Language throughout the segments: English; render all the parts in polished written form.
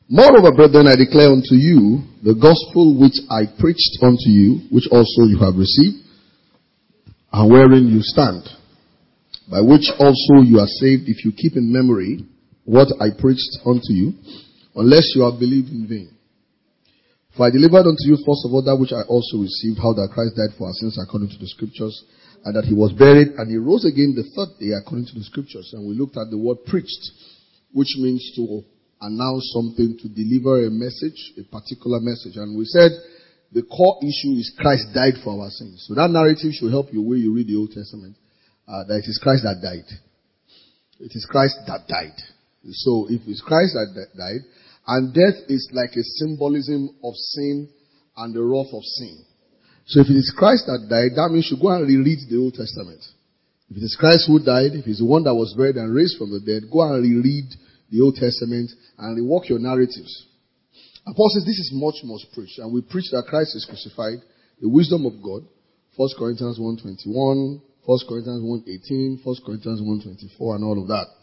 Moreover, brethren, I declare unto you the gospel which I preached unto you, which also you have received, and wherein you stand, by which also you are saved, if you keep in memory what I preached unto you, unless you have believed in vain. For I delivered unto you first of all that which I also received, how that Christ died for our sins according to the scriptures, and that he was buried, and he rose again the third day according to the scriptures. And we looked at the word preached, which means to announce something, to deliver a message, a particular message. And we said the core issue is Christ died for our sins. So that narrative should help you when you read the Old Testament, that it is Christ that died. It is Christ that died. So if it's Christ that died, and death is like a symbolism of sin and the wrath of sin. So if it is Christ that died, that means you go and reread the Old Testament. If it is Christ who died, if he's the one that was buried and raised from the dead, go and reread the Old Testament and rework your narratives. And Paul says this is much more preached. And we preach that Christ is crucified, the wisdom of God, 1 Corinthians 1:21, 1 Corinthians 1:18, 1 Corinthians 1:24, and all of that.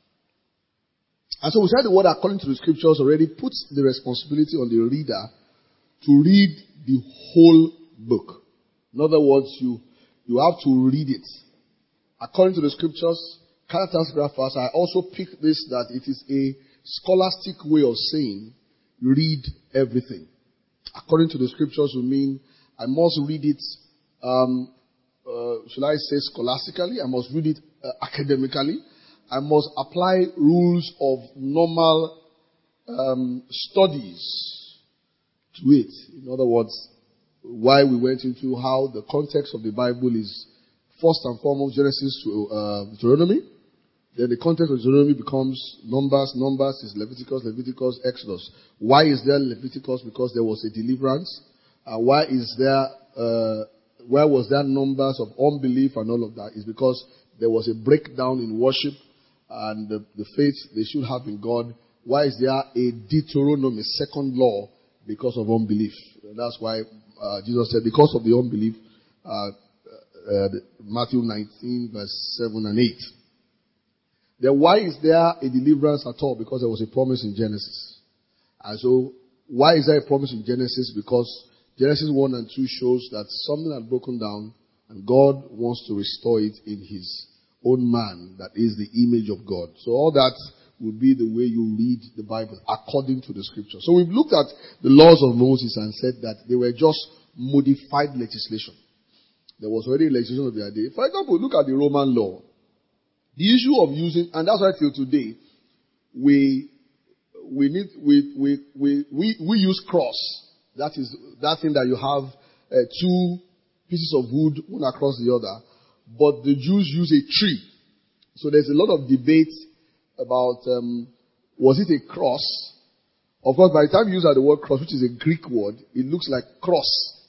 And so we said the word according to the scriptures already puts the responsibility on the reader to read the whole book. In other words, you have to read it. According to the scriptures, characters graphers, I also picked this that it is a scholastic way of saying read everything. According to the scriptures will mean I must read it, should I say scholastically? I must read it academically. I must apply rules of normal studies to it. In other words, why we went into how the context of the Bible is first and foremost Genesis to Deuteronomy. Then the context of Deuteronomy becomes Numbers. Numbers is Leviticus. Leviticus, Exodus. Why is there Leviticus? Because there was a deliverance. Why was there numbers of unbelief and all of that? Is because there was a breakdown in worship and the faith they should have in God. Why is there a Deuteronomy, second law? Because of unbelief. And that's why Jesus said, because of the unbelief, Matthew 19, verse 7 and 8. Then why is there a deliverance at all? Because there was a promise in Genesis. And so, why is there a promise in Genesis? Because Genesis 1 and 2 shows that something had broken down and God wants to restore it in his own man, that is the image of God. So all that would be the way you read the Bible according to the scripture. So we've looked at the laws of Moses and said that they were just modified legislation. There was already legislation of their day. For example, look at the Roman law. The issue of using, and that's why till today, we use cross. That is that thing that you have two pieces of wood, one across the other. But the Jews use a tree. So there's a lot of debate about was it a cross? Of course, by the time you use the word cross, which is a Greek word, it looks like cross.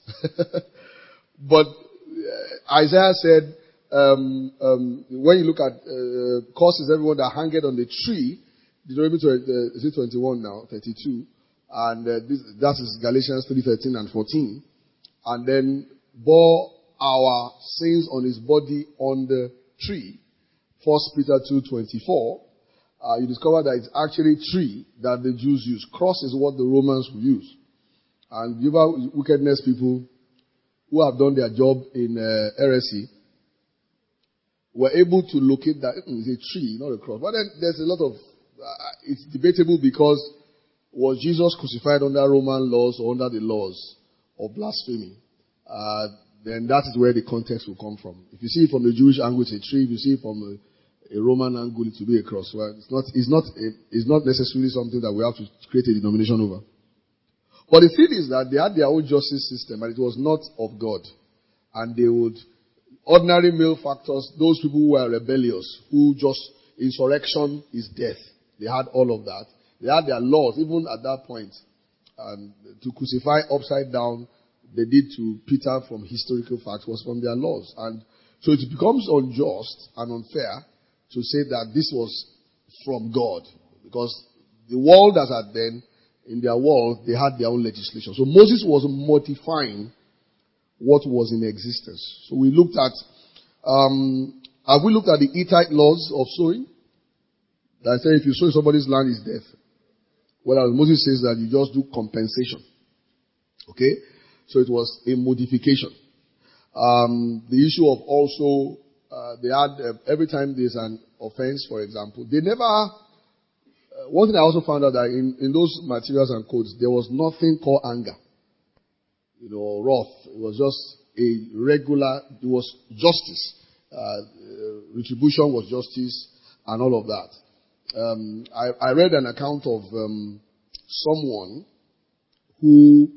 But Isaiah said, when you look at cross is everyone that hangeth on the tree. Deuteronomy is it 21 now, 32, and that is Galatians 3:13 and 14, and then bore our sins on his body on the tree. 1 Peter 2:24. You discover that it's actually tree that the Jews use. Cross is what the Romans will use. And the wickedness people who have done their job in RSC were able to locate that it's a tree, not a cross. But then there's a lot of, it's debatable because was Jesus crucified under Roman laws or under the laws of blasphemy? Then that is where the context will come from. If you see it from the Jewish angle, it's a tree. If you see it from a Roman angle, it will be a cross. Well, it's not necessarily something that we have to create a denomination over. But the thing is that they had their own justice system and it was not of God. And they would, ordinary malefactors, those people who were rebellious, who just, insurrection is death. They had all of that. They had their laws, even at that point. To crucify upside down, they did to Peter from historical facts was from their laws. And so it becomes unjust and unfair to say that this was from God. Because the world as at then, in their world, they had their own legislation. So Moses was modifying what was in existence. So we looked at, have we looked at the Hittite laws of sowing? That say if you sow somebody's land, is death. Whereas Moses says that you just do compensation. Okay? So it was a modification. The issue of also, they had, every time there's an offense, for example, they never, one thing I also found out that in those materials and codes, there was nothing called anger, or wrath. It was just a regular, it was justice. Retribution was justice and all of that. I read an account of someone who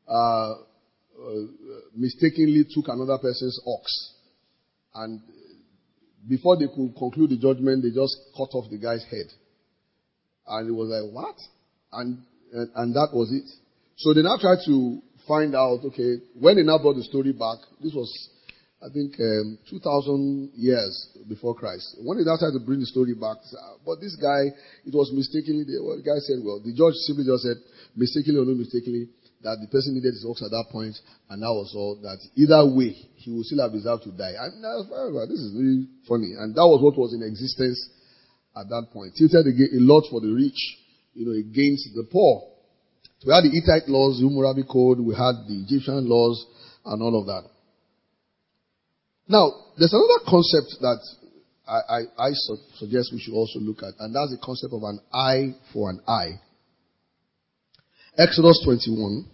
mistakenly took another person's ox, and before they could conclude the judgment, they just cut off the guy's head, and it was like, what? And that was it. So they now tried to find out, okay, when they now brought the story back, this was, I think, 2,000 years before Christ. When they now tried to bring the story back, but this guy, it was mistakenly, the guy said, well, the judge simply just said, mistakenly or not mistakenly, that the person needed his ox at that point, and that was all. That either way, he would still have deserved to die. And this is really funny. And that was what was in existence at that point. Tilted a lot for the rich, against the poor. So we had the Hittite laws, the Hammurabi Code, we had the Egyptian laws, and all of that. Now, there's another concept that I suggest we should also look at, and that's the concept of an eye for an eye. Exodus 21.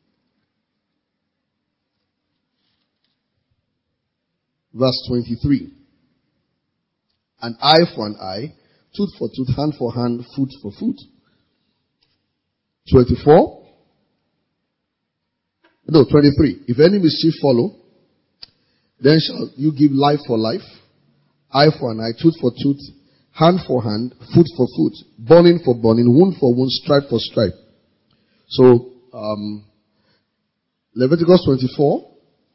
Verse 23. An eye for an eye, tooth for tooth, hand for hand, foot for foot. 24. No, 23. If any mischief follow, then shall you give life for life, eye for an eye, tooth for tooth, hand for hand, foot for foot, burning for burning, wound for wound, stripe for stripe. So, Leviticus 24,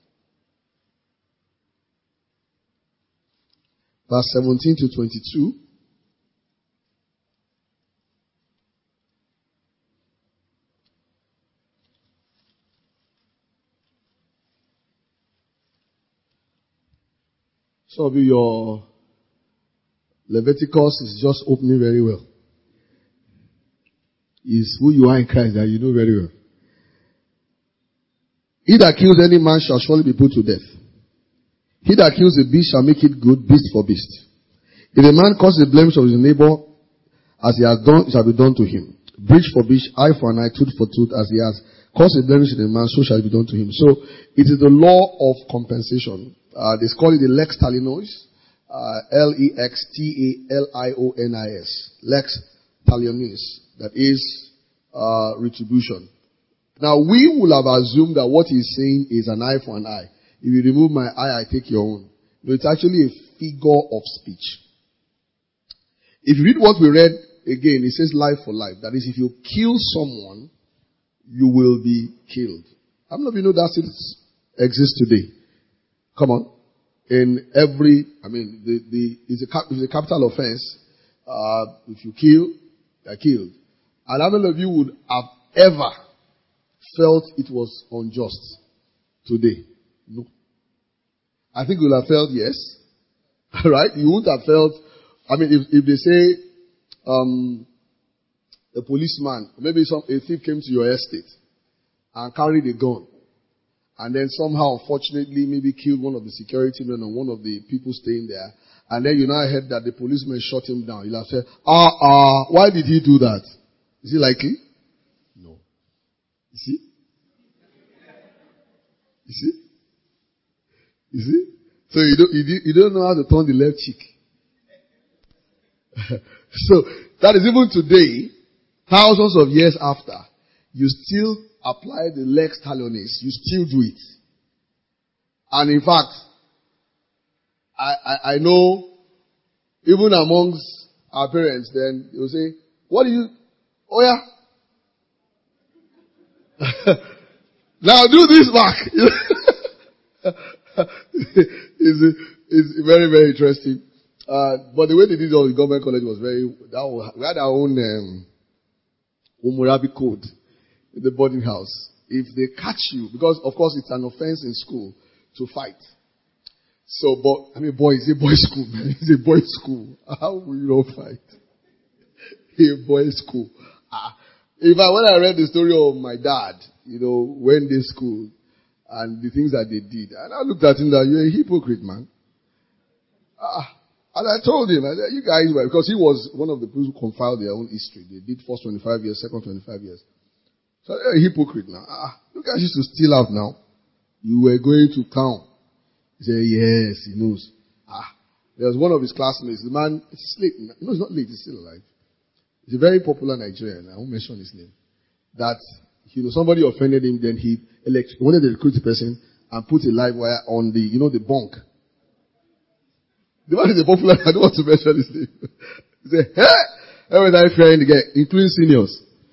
verse 17 to 22. Some of you, your Leviticus is just opening very well. Is who you are in Christ that you know very well. He that kills any man shall surely be put to death. He that kills a beast shall make it good, beast for beast. If a man causes the blemish of his neighbor, as he has done, it shall be done to him. Breach for breach, eye for an eye, tooth for tooth, as he has caused a blemish in a man, so shall it be done to him. So, it is the law of compensation. They call it the lex talionis. Lextalionis. Lex talionis. That is retribution. Now, we will have assumed that what he's saying is an eye for an eye. If you remove my eye, I take your own. No, it's actually a figure of speech. If you read what we read again, it says life for life. That is, if you kill someone, you will be killed. How many of you know that still exists today? Come on. In every, it's a capital offense. If you kill, you're killed. And how many of you would have ever felt it was unjust today? No. I think you would have felt yes. Right? You wouldn't have felt, if they say, a policeman, maybe a thief came to your estate and carried a gun, and then somehow, unfortunately, maybe killed one of the security men or one of the people staying there, and then you now heard that the policeman shot him down. You'll have said, why did he do that? Is it likely? No. You see? You see? You see? So you don't know how to turn the left cheek. So that is even today, thousands of years after, you still apply the lex talionis. You still do it. And in fact, I know even amongst our parents, then they will say, what do you, oh yeah. Now do this back. It's very, very interesting. But the way they did it on the government college was we had our own Hammurabi Code in the boarding house. If they catch you, because of course it's an offense in school to fight. So, it's a boys' school, man. It's a boys' school. How will you not fight? A boys' school. In fact, when I read the story of my dad, when they school and the things that they did, and I looked at him that you're a hypocrite, man. And I told him, I said, you guys were, because he was one of the people who compiled their own history. They did first 25 years, second 25 years. So you're a hypocrite now. You guys used to steal out now. You were going to town. He said, yes, he knows. There was one of his classmates, the man, it's late. No, he's not late, he's still alive. He's a very popular Nigerian. I won't mention his name. That, somebody offended him, then he wanted to recruit the person and put a live wire on the, the bunk. The man is a popular, I don't want to mention his name. He said, hey! Every time fearing the guy, including seniors.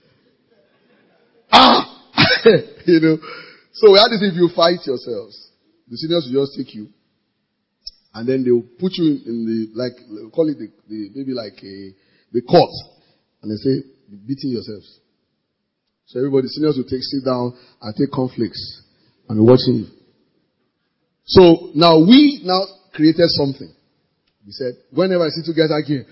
So we had this, if you fight yourselves, the seniors will just take you, and then they'll put you in the, call it the court, and they say, beating yourselves. So everybody, seniors will sit down and take conflicts, and be watching you. So now we created something. We said, whenever I see two guys arguing,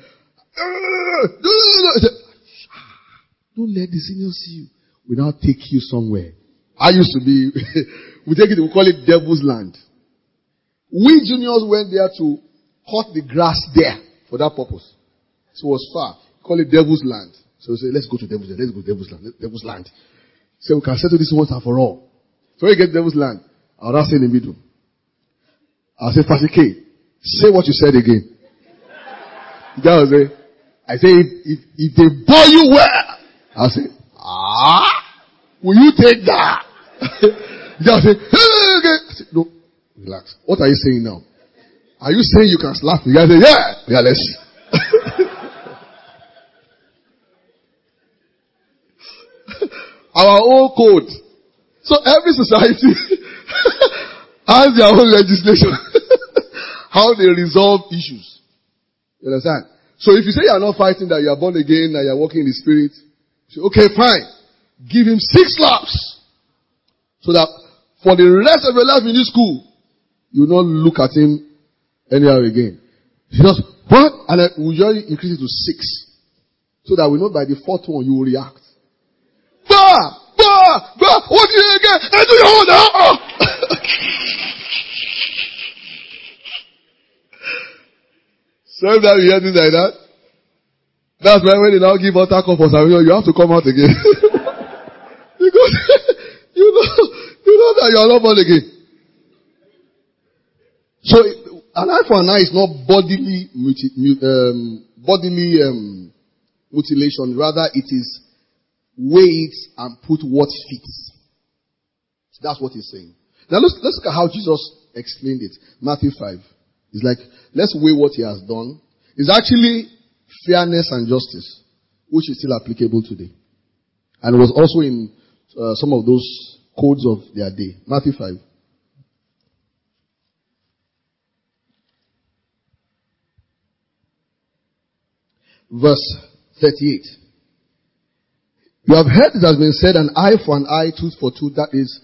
don't let the seniors see you. We now take you somewhere. I used to be, we call it Devil's Land. We juniors went there to cut the grass there for that purpose. So it was far. We call it Devil's Land. So we say, let's go to Devil's Land. Let's go to Devil's Land. Devil's Land. So we can settle this once and for all. So when you get Devil's Land, I'll not say in the middle. I'll say, Pastor K, say what you said again. The guy will say, I say, if they bore you well, I'll say, will you take that? The guy will say, hey, I say, no, relax. What are you saying now? Are you saying you can slap me? The guy say, yeah, let's. Our own code. So every society has their own legislation. How they resolve issues. You understand? So if you say you are not fighting, that you are born again, that you are walking in the spirit, you say, okay, fine. Give him 6 slaps. So that for the rest of your life in this school, you will not look at him anyhow again. You just, what? And then we usually increase it to 6. So that we know by the 4th one you will react. Bah! Bah! Bah! What did you again? And do your own now! So if that you hear things like that, that's why when they now give altar call for salvation, you have to come out again. Because you know that you are not born again. So an eye for an eye is not bodily mutilation. Rather, it is weigh it and put what fits. That's what he's saying. Now let's look at how Jesus explained it. Matthew 5. It's like, let's weigh what he has done. It's actually fairness and justice, which is still applicable today. And it was also in some of those codes of their day. Matthew 5. Verse 38. You have heard it has been said, an eye for an eye, tooth for tooth. That is,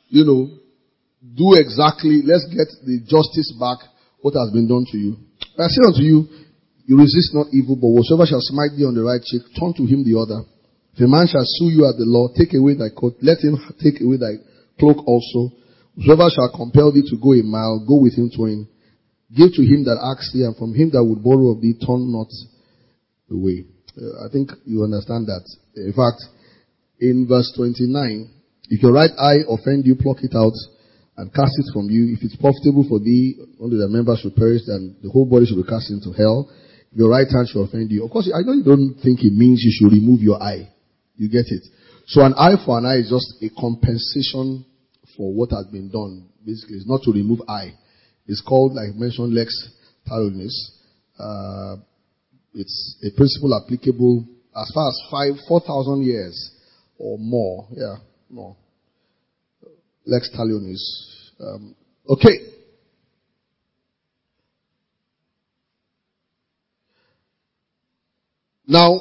do exactly, let's get the justice back, what has been done to you. I say unto you, you resist not evil, but whatsoever shall smite thee on the right cheek, turn to him the other. If a man shall sue you at the law, take away thy coat, let him take away thy cloak also. Whosoever shall compel thee to go a mile, go with him twain. Give to him that asks thee, and from him that would borrow of thee, turn not away. I think you understand that. In fact, in verse 29, if your right eye offend you, pluck it out and cast it from you. If it's profitable for thee, only the members should perish, then the whole body should be cast into hell. If your right hand should offend you. Of course, I know you don't think it means you should remove your eye. You get it? So an eye for an eye is just a compensation for what has been done. Basically, it's not to remove eye. It's called, like I mentioned, lex talionis. It's a principle applicable as far as 4,000 years or more. Yeah, more. Lex talionis. Okay. Now,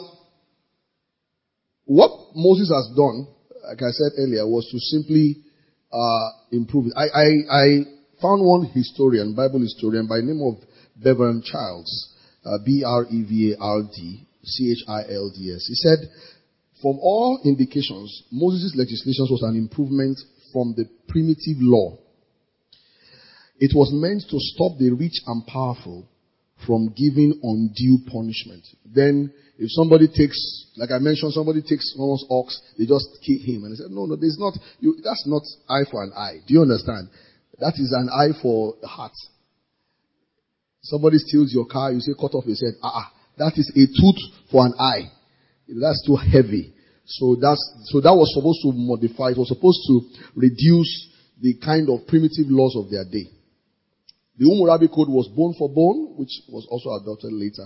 what Moses has done, like I said earlier, was to simply improve it. I found one historian, Bible historian, by the name of Bevan Childs, Brevard Childs. He said, From all indications, Moses' legislation was an improvement from the primitive law. It was meant to stop the rich and powerful from giving undue punishment. Then, if somebody takes, like I mentioned, somebody takes someone's ox, they just kill him. And they said, no, there's not, that's not eye for an eye. Do you understand? That is an eye for the heart. Somebody steals your car, you say, cut off his head. That is a tooth for an eye. That's too heavy. So that was supposed to modify, it was supposed to reduce the kind of primitive laws of their day. The Hammurabi Code was bone for bone, which was also adopted later.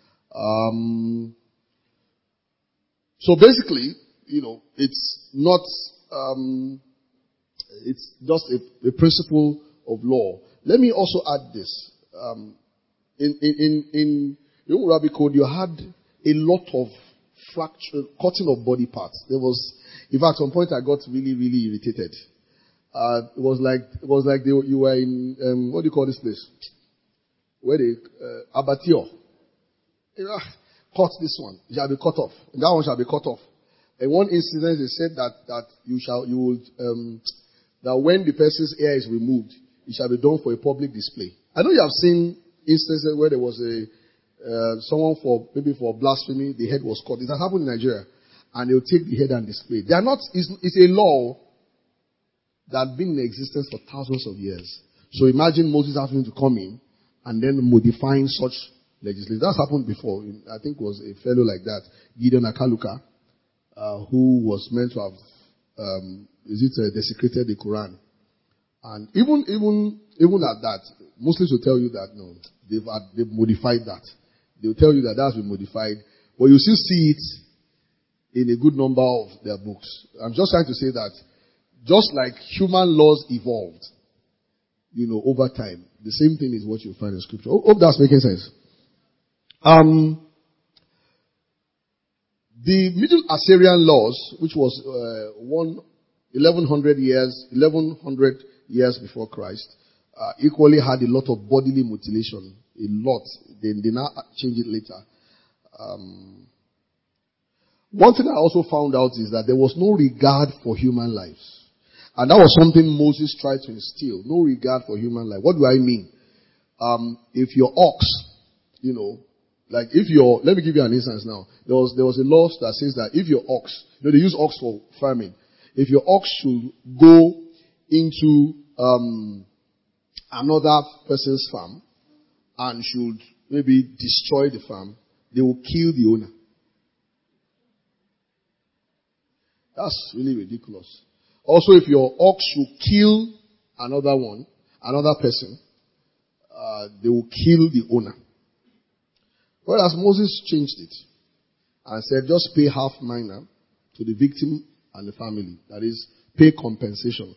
So basically, it's not, it's just a principle of law. Let me also add this. In the Hammurabi Code, you had a lot of cutting of body parts. There was, in fact, at some point I got really, really irritated. It was like you were in, what do you call this place? Where they, abattoir. Cut this one. It shall be cut off. And that one shall be cut off. In one incident, they said that that when the person's ear is removed, it shall be done for a public display. I know you have seen instances where there was someone maybe for blasphemy, the head was cut. It has happened in Nigeria. And they'll take the head and display. They are not, it's a law that had been in existence for thousands of years. So imagine Moses having to come in and then modifying such legislation. That's happened before. I think it was a fellow like that, Gideon Akaluka, who was meant to have, desecrated the Quran. And even at that, Muslims will tell you that no, they've modified that. They'll tell you that that's been modified, but you still see it in a good number of their books. I'm just trying to say that just like human laws evolved, over time, the same thing is what you find in scripture. Hope that's making sense. The Middle Assyrian laws, which was 1100 years before Christ, equally had a lot of bodily mutilation. A lot. They now change it later. One thing I also found out is that there was no regard for human lives. And that was something Moses tried to instill. No regard for human life. What do I mean? If your ox, let me give you an instance now. There was a law that says that if your ox, they use ox for farming. If your ox should go into another person's farm and should maybe destroy the farm, they will kill the owner. That's really ridiculous. Also, if your ox should kill another person, they will kill the owner. Whereas Moses changed it and said, just pay half minor to the victim and the family. That is, pay compensation.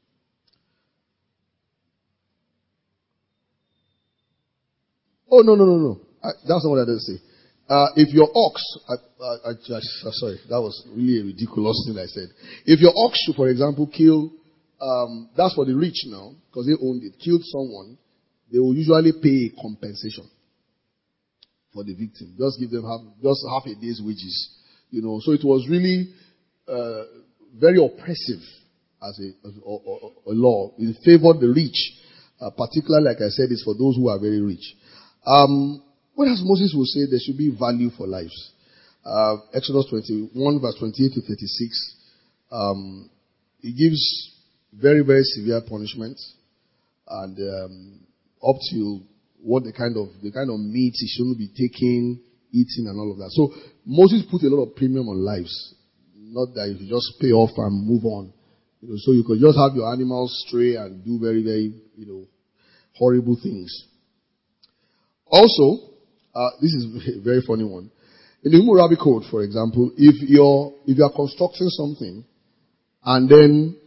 Oh, no. That's not what I did say. If your ox, sorry, that was really a ridiculous thing I said. If your ox should, for example, kill, that's for the rich now, because they owned it, killed someone, they will usually pay a compensation for the victim. Just give them half a day's wages. So it was really very oppressive as a law. It favored the rich. Particularly, like I said, it's for those who are very rich. Whereas Moses will say there should be value for lives. Exodus 21 verse 28 to 36. He gives very, very severe punishments and up to what the kind of meat he shouldn't be taking, eating and all of that. So Moses put a lot of premium on lives. Not that you just pay off and move on. So you could just have your animals stray and do very, very, horrible things. Also, this is a very funny one. In the Hammurabi Code, for example, if you are constructing something and then,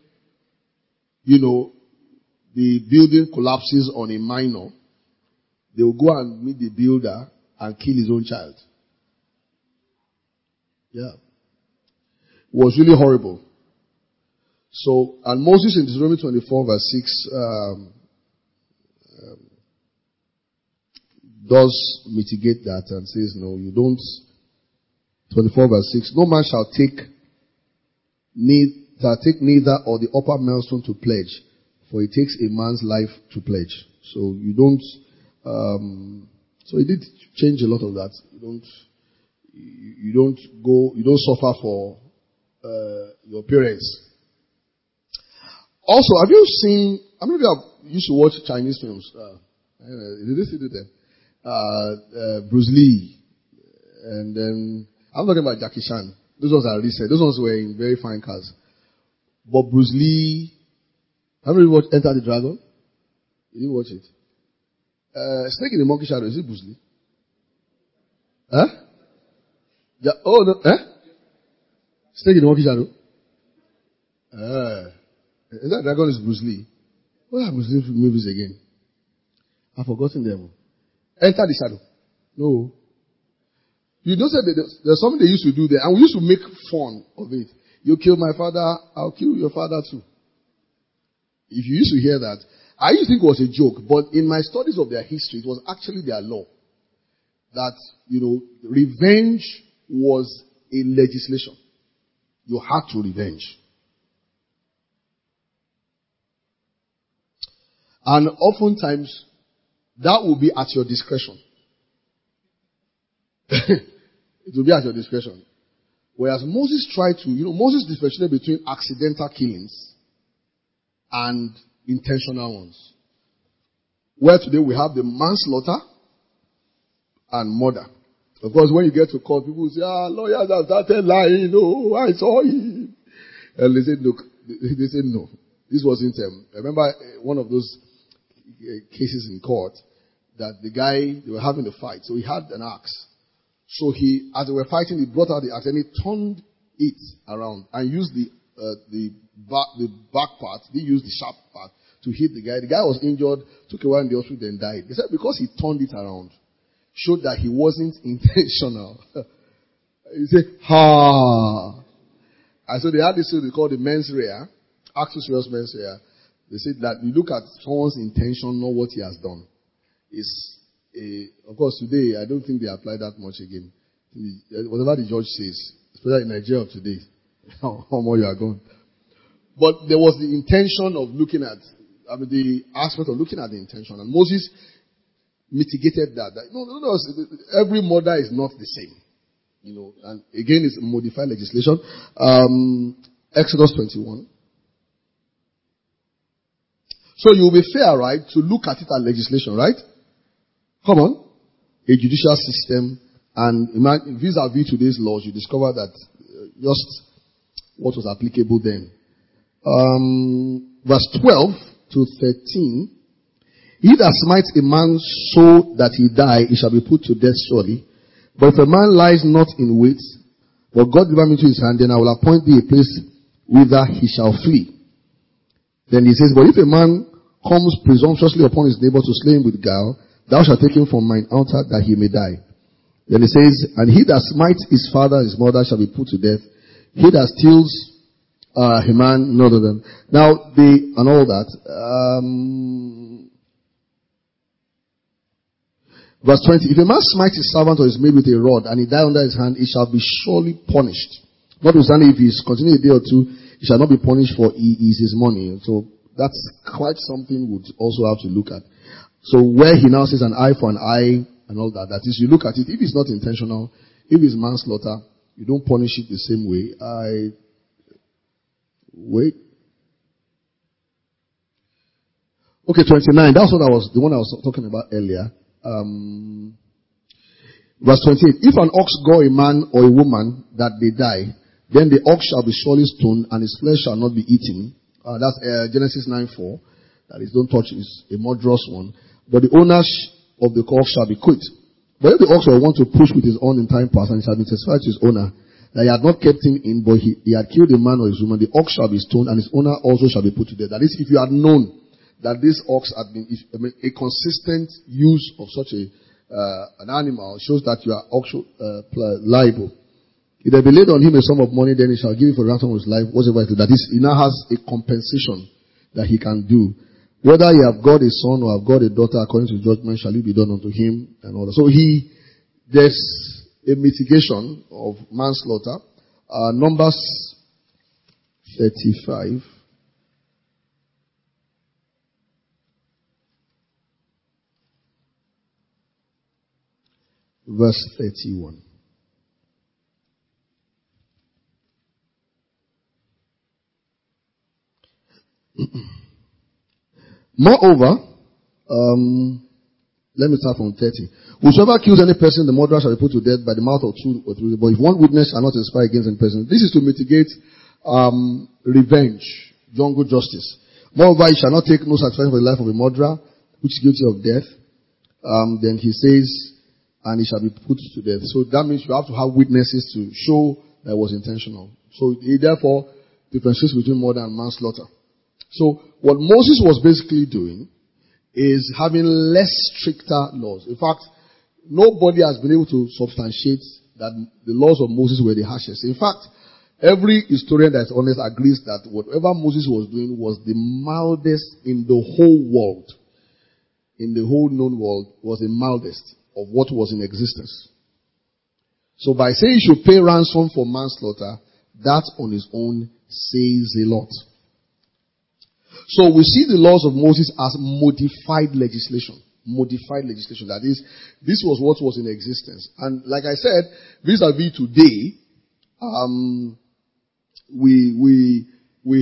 the building collapses on a minor, they will go and meet the builder and kill his own child. Yeah. It was really horrible. So, and Moses in Deuteronomy 24 verse 6, does mitigate that and says, no, you don't 24 verse 6. No man shall take neither or the upper millstone to pledge, for it takes a man's life to pledge. So you don't, so it did change a lot of that. You don't suffer for your parents. Also, have you seen, how many of you used to watch Chinese films? Did you see them? Bruce Lee. And then, I'm talking about Jackie Chan. Those ones are recent. Those ones were in very fine cars. But Bruce Lee, have you watched Enter the Dragon? You didn't watch it? Snake in the Monkey Shadow, is it Bruce Lee? Huh? Yeah, oh no, Snake in the Monkey Shadow? Is that Dragon is Bruce Lee? What are Bruce Lee movies again? I've forgotten them. Enter the Shadow. No. You don't say there's something they used to do there, and we used to make fun of it. You kill my father, I'll kill your father too. If you used to hear that, I used to think it was a joke, but in my studies of their history, it was actually their law. That, revenge was a legislation. You had to revenge. And oftentimes, that will be at your discretion. It will be at your discretion. Whereas Moses tried to, Moses differentiated between accidental killings and intentional ones. Where today we have the manslaughter and murder. Of course, when you get to court, people say, lawyers have started lying. Oh, I saw him. And they said, look, they said no. This wasn't I remember one of those cases in court that the guy, they were having a fight. So he had an axe. So as they were fighting, he brought out the axe and he turned it around and used the back part. He used the sharp part to hit the guy. The guy was injured, took a while in the hospital, then died. They said because he turned it around, showed that he wasn't intentional. He said, ha. And so they had this thing they call the mens rea, actus reus mens rea. They said that you look at someone's intention, not what he has done. Of course, today, I don't think they apply that much again. Whatever the judge says, especially in Nigeria of today, how more you are gone. But there was the intention of looking at, the aspect of looking at the intention. And Moses mitigated that. Every murder is not the same. And again, it's modified legislation. Exodus 21. So you will be fair, right, to look at it as legislation, right? Come on. A judicial system. And vis-a-vis today's laws, you discover that just what was applicable then. Verse 12 to 13. He that smites a man so that he die, he shall be put to death surely. But if a man lies not in wait, but God deliver me to his hand, then I will appoint thee a place whither he shall flee. Then he says, but if a man comes presumptuously upon his neighbor to slay him with guile, thou shalt take him from mine altar that he may die. Then he says, and he that smites his father and his mother shall be put to death. He that steals a man, none of them. Now, and all that. Verse 20, if a man smites his servant or his maid with a rod and he die under his hand, he shall be surely punished. Notwithstanding, if he is continued a day or two, he shall not be punished, for he is his money. So that's quite something we'd also have to look at. So where he now says an eye for an eye and all that, that is, you look at it, if it's not intentional, if it's manslaughter, you don't punish it the same way. Okay, 29. That's what the one I was talking about earlier. Verse 28. If an ox gore a man or a woman that they die, then the ox shall be surely stoned and his flesh shall not be eaten. That's Genesis 9:4. That is, don't touch it. It's a murderous one. But the owner of the ox shall be quit. But if the ox will want to push with his own in time past, and it shall be testified to his owner that he had not kept him in, but he had killed a man or his woman, the ox shall be stoned and his owner also shall be put to death. That is, if you had known that this ox had been, a consistent use of such an animal shows that you are also liable. If there be laid on him a sum of money, then he shall give it for the ransom of his life, whatever it is. That is, he now has a compensation that he can do. Whether he have got a son or have got a daughter, according to the judgment, shall it be done unto him and all that. So a mitigation of manslaughter. Numbers 35. Verse 31. Moreover, let me start from 30. Whosoever kills any person, the murderer shall be put to death by the mouth of two or three. But if one witness shall not testify against any person, this is to mitigate revenge, jungle justice. Moreover, he shall not take no satisfaction for the life of a murderer, which is guilty of death. Then he says, and he shall be put to death. So that means you have to have witnesses to show that it was intentional. So he therefore differentiates between murder and manslaughter. So what Moses was basically doing is having less stricter laws. In fact, nobody has been able to substantiate that the laws of Moses were the harshest. In fact, every historian that is honest agrees that whatever Moses was doing was the mildest in the whole world. In the whole known world was the mildest of what was in existence. So by saying you should pay ransom for manslaughter, that on its own says a lot. So we see the laws of Moses as modified legislation. Modified legislation. That is, this was what was in existence. And like I said, vis-a-vis today, we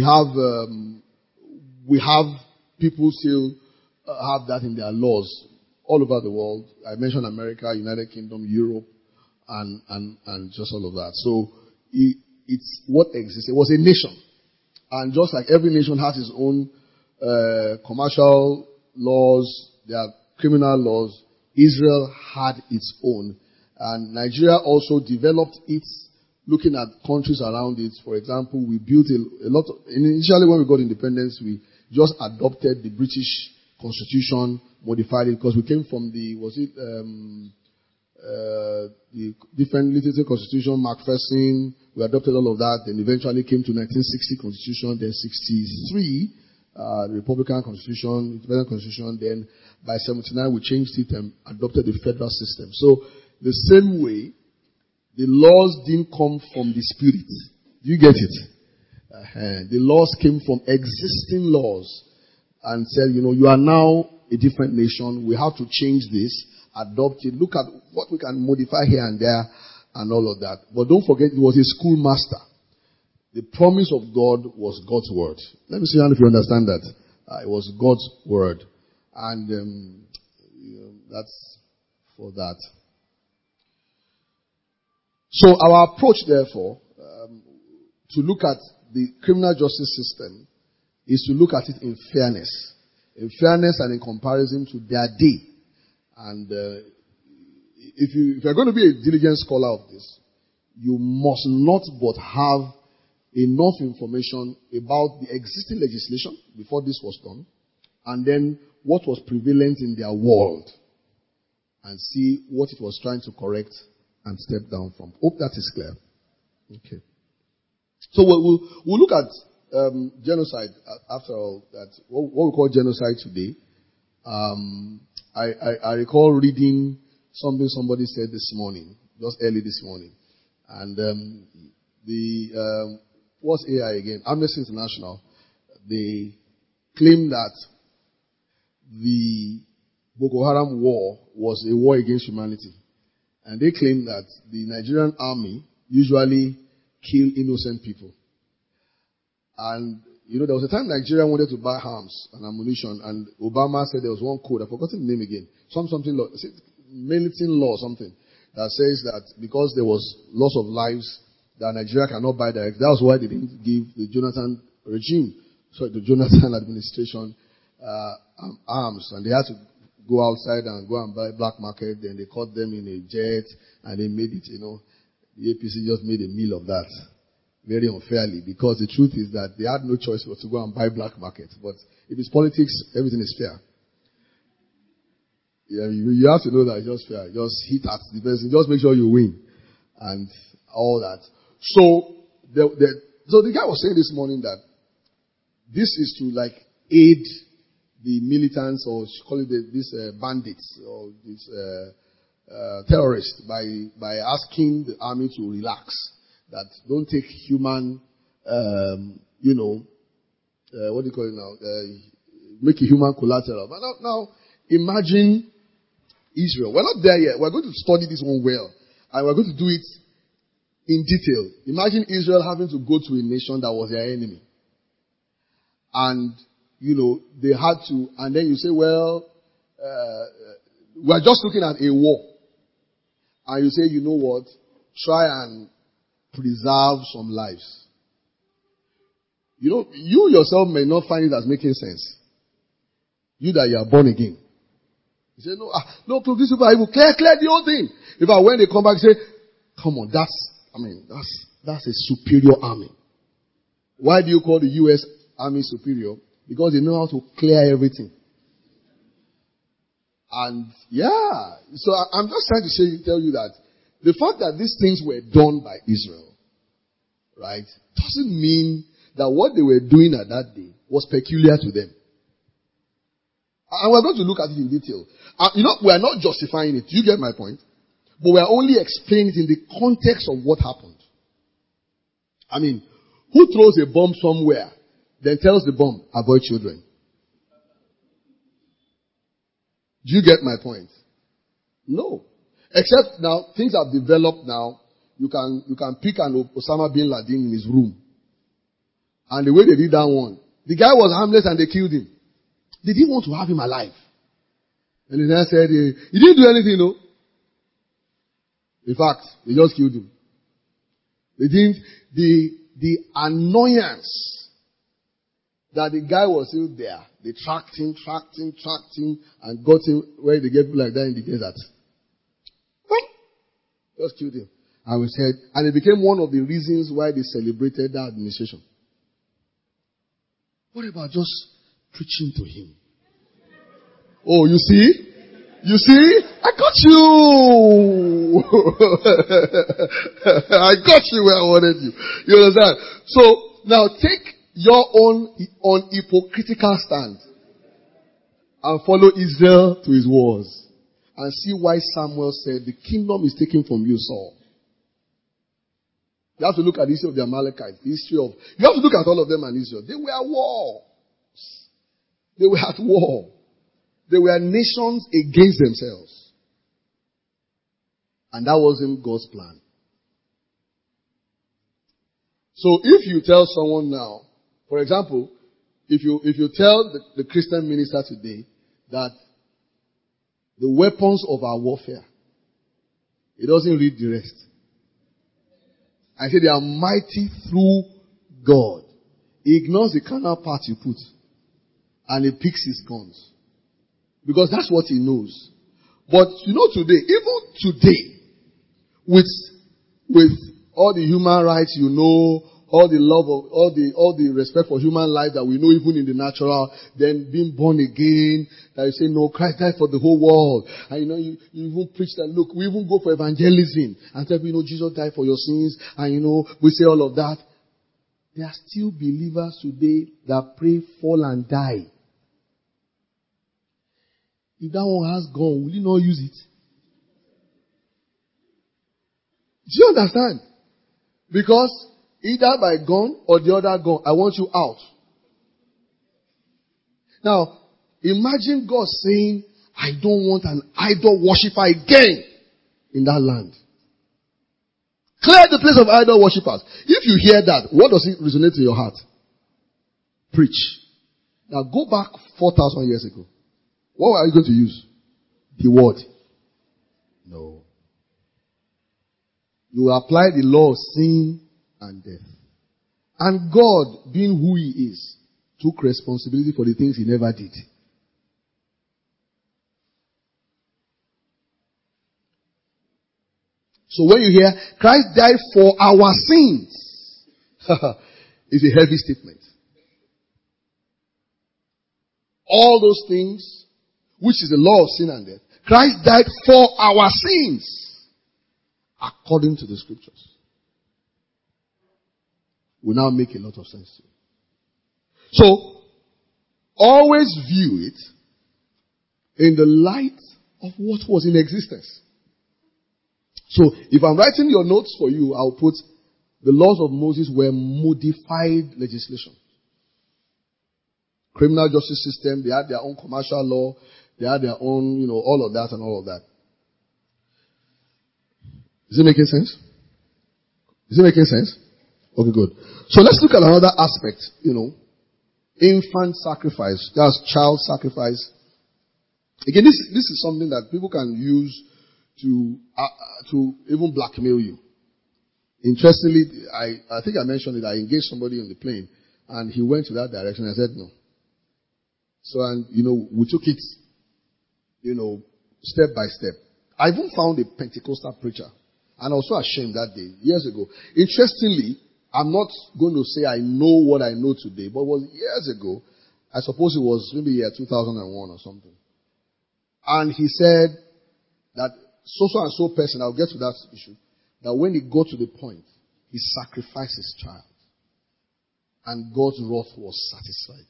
have people still have that in their laws all over the world. I mentioned America, United Kingdom, Europe, and just all of that. So it's what exists. It was a nation. And just like every nation has its own commercial laws, there are criminal laws, Israel had its own. And Nigeria also developed its, looking at countries around it. For example, we built a lot of, initially when we got independence, we just adopted the British Constitution, modified it, because we came from the different literature constitution, Macpherson, we adopted all of that, then eventually came to 1960 constitution, then 63, the Republican constitution, independent constitution, then by 79 we changed it and adopted the federal system. So the same way, the laws didn't come from the spirit. Do you get it? The laws came from existing laws and said, you are now a different nation. We have to change this, adopt it, look at what we can modify here and there and all of that. But don't forget, it was a schoolmaster. The promise of God was God's word. Let me see if you understand that. It was God's word. And that's for that. So our approach, therefore, to look at the criminal justice system is to look at it in fairness. In fairness and in comparison to their day. And if you're going to be a diligent scholar of this, you must not but have enough information about the existing legislation before this was done, and then what was prevalent in their world, and see what it was trying to correct and step down from. Hope that is clear. Okay. So we'll look at genocide after all. That what we call genocide today. I recall reading something somebody said this morning, just early this morning, and what's AI again? Amnesty International. They claim that the Boko Haram war was a war against humanity. And they claim that the Nigerian army usually kill innocent people. And, there was a time Nigeria wanted to buy arms and ammunition, and Obama said there was one code, I've forgotten the name again, something law, militant law or something, that says that because there was loss of lives, that Nigeria cannot buy direct. That was why they didn't give the Jonathan administration arms, and they had to go outside and go and buy black market. Then they caught them in a jet, and they made it. The APC just made a meal of that, very unfairly, because the truth is that they had no choice but to go and buy black market. But if it's politics, everything is fair. Yeah, you have to know that it's just fair. Just hit at the person, just make sure you win, and all that. So the guy was saying this morning that this is to aid the militants, or call it these bandits, or these terrorists by asking the army to relax, that don't take human, what do you call it now? Make a human collateral. But now, imagine Israel. We're not there yet. We're going to study this one well. And we're going to do it in detail. Imagine Israel having to go to a nation that was their enemy. And, they had to, and then you say, well, we're just looking at a war. And you say, you know what? Try and preserve some lives. You yourself may not find it as making sense. You that you are born again. You say, no, these people are evil. Clear the whole thing. In fact, when they come back, say, come on, that's a superior army. Why do you call the U.S. Army superior? Because they know how to clear everything. And so I'm just trying to tell you that the fact that these things were done by Israel, right, doesn't mean that what they were doing at that day was peculiar to them. And we're going to look at it in detail. We are not justifying it. You get my point? But we are only explaining it in the context of what happened. I mean, who throws a bomb somewhere, then tells the bomb, avoid children? Do you get my point? No. Except now, things have developed now. You can pick an Osama bin Laden in his room. And the way they did that one, the guy was harmless and they killed him. They didn't want to have him alive. And the guy said, he didn't do anything, no. In fact, they just killed him. They didn't, the annoyance that the guy was still there. They tracked him, and got him where they get people like that in the desert. Just killed him. And we said, and it became one of the reasons why they celebrated that administration. What about just preaching to him? Oh, you see? You see? I got you! I got you where I wanted you. You understand? So, now take your own hypocritical stand and follow Israel to his wars. And see why Samuel said, the kingdom is taken from you, Saul. You have to look at the history of the Amalekites, you have to look at all of them and Israel. They were at war. They were at war. They were nations against themselves. And that wasn't God's plan. So if you tell someone now, for example, if you tell the Christian minister today that the weapons of our warfare, he doesn't read the rest. I say they are mighty through God. He ignores the carnal part you put. And he picks his guns. Because that's what he knows. But today, even today, with all the human rights all the love of, all the respect for human life that we know even in the natural, then being born again, that you say, no, Christ died for the whole world. And you even preach that, look, we even go for evangelism and tell people, Jesus died for your sins, and we say all of that. There are still believers today that pray, fall and die. If that one has gone, will you not use it? Do you understand? Because either by gun or the other gun, I want you out. Now, imagine God saying, I don't want an idol worshiper again in that land. Clear the place of idol worshippers. If you hear that, what does it resonate in your heart? Preach. Now go back 4,000 years ago. What are you going to use? The word. No. You will apply the law of sin and death. And God, being who he is, took responsibility for the things he never did. So when you hear, Christ died for our sins, it's a heavy statement. All those things, which is the law of sin and death, Christ died for our sins, according to the scriptures. Will now make a lot of sense to you. So, always view it in the light of what was in existence. So if I'm writing your notes for you, I'll put the laws of Moses were modified legislation. Criminal justice system, they had their own commercial law, they had their own, all of that and all of that. Is it making sense? Is it making sense? Okay, good. So let's look at another aspect, infant sacrifice. That's child sacrifice. Again, this is something that people can use to even blackmail you. Interestingly, I think I mentioned it. I engaged somebody on the plane, and he went to that direction. I said no. So, we took it, step by step. I even found a Pentecostal preacher, and I was so ashamed that day, years ago. Interestingly, I'm not going to say I know what I know today, but it was years ago. I suppose it was maybe year 2001 or something. And he said that so and so person, I'll get to that issue, that when he got to the point, he sacrificed his child. And God's wrath was satisfied.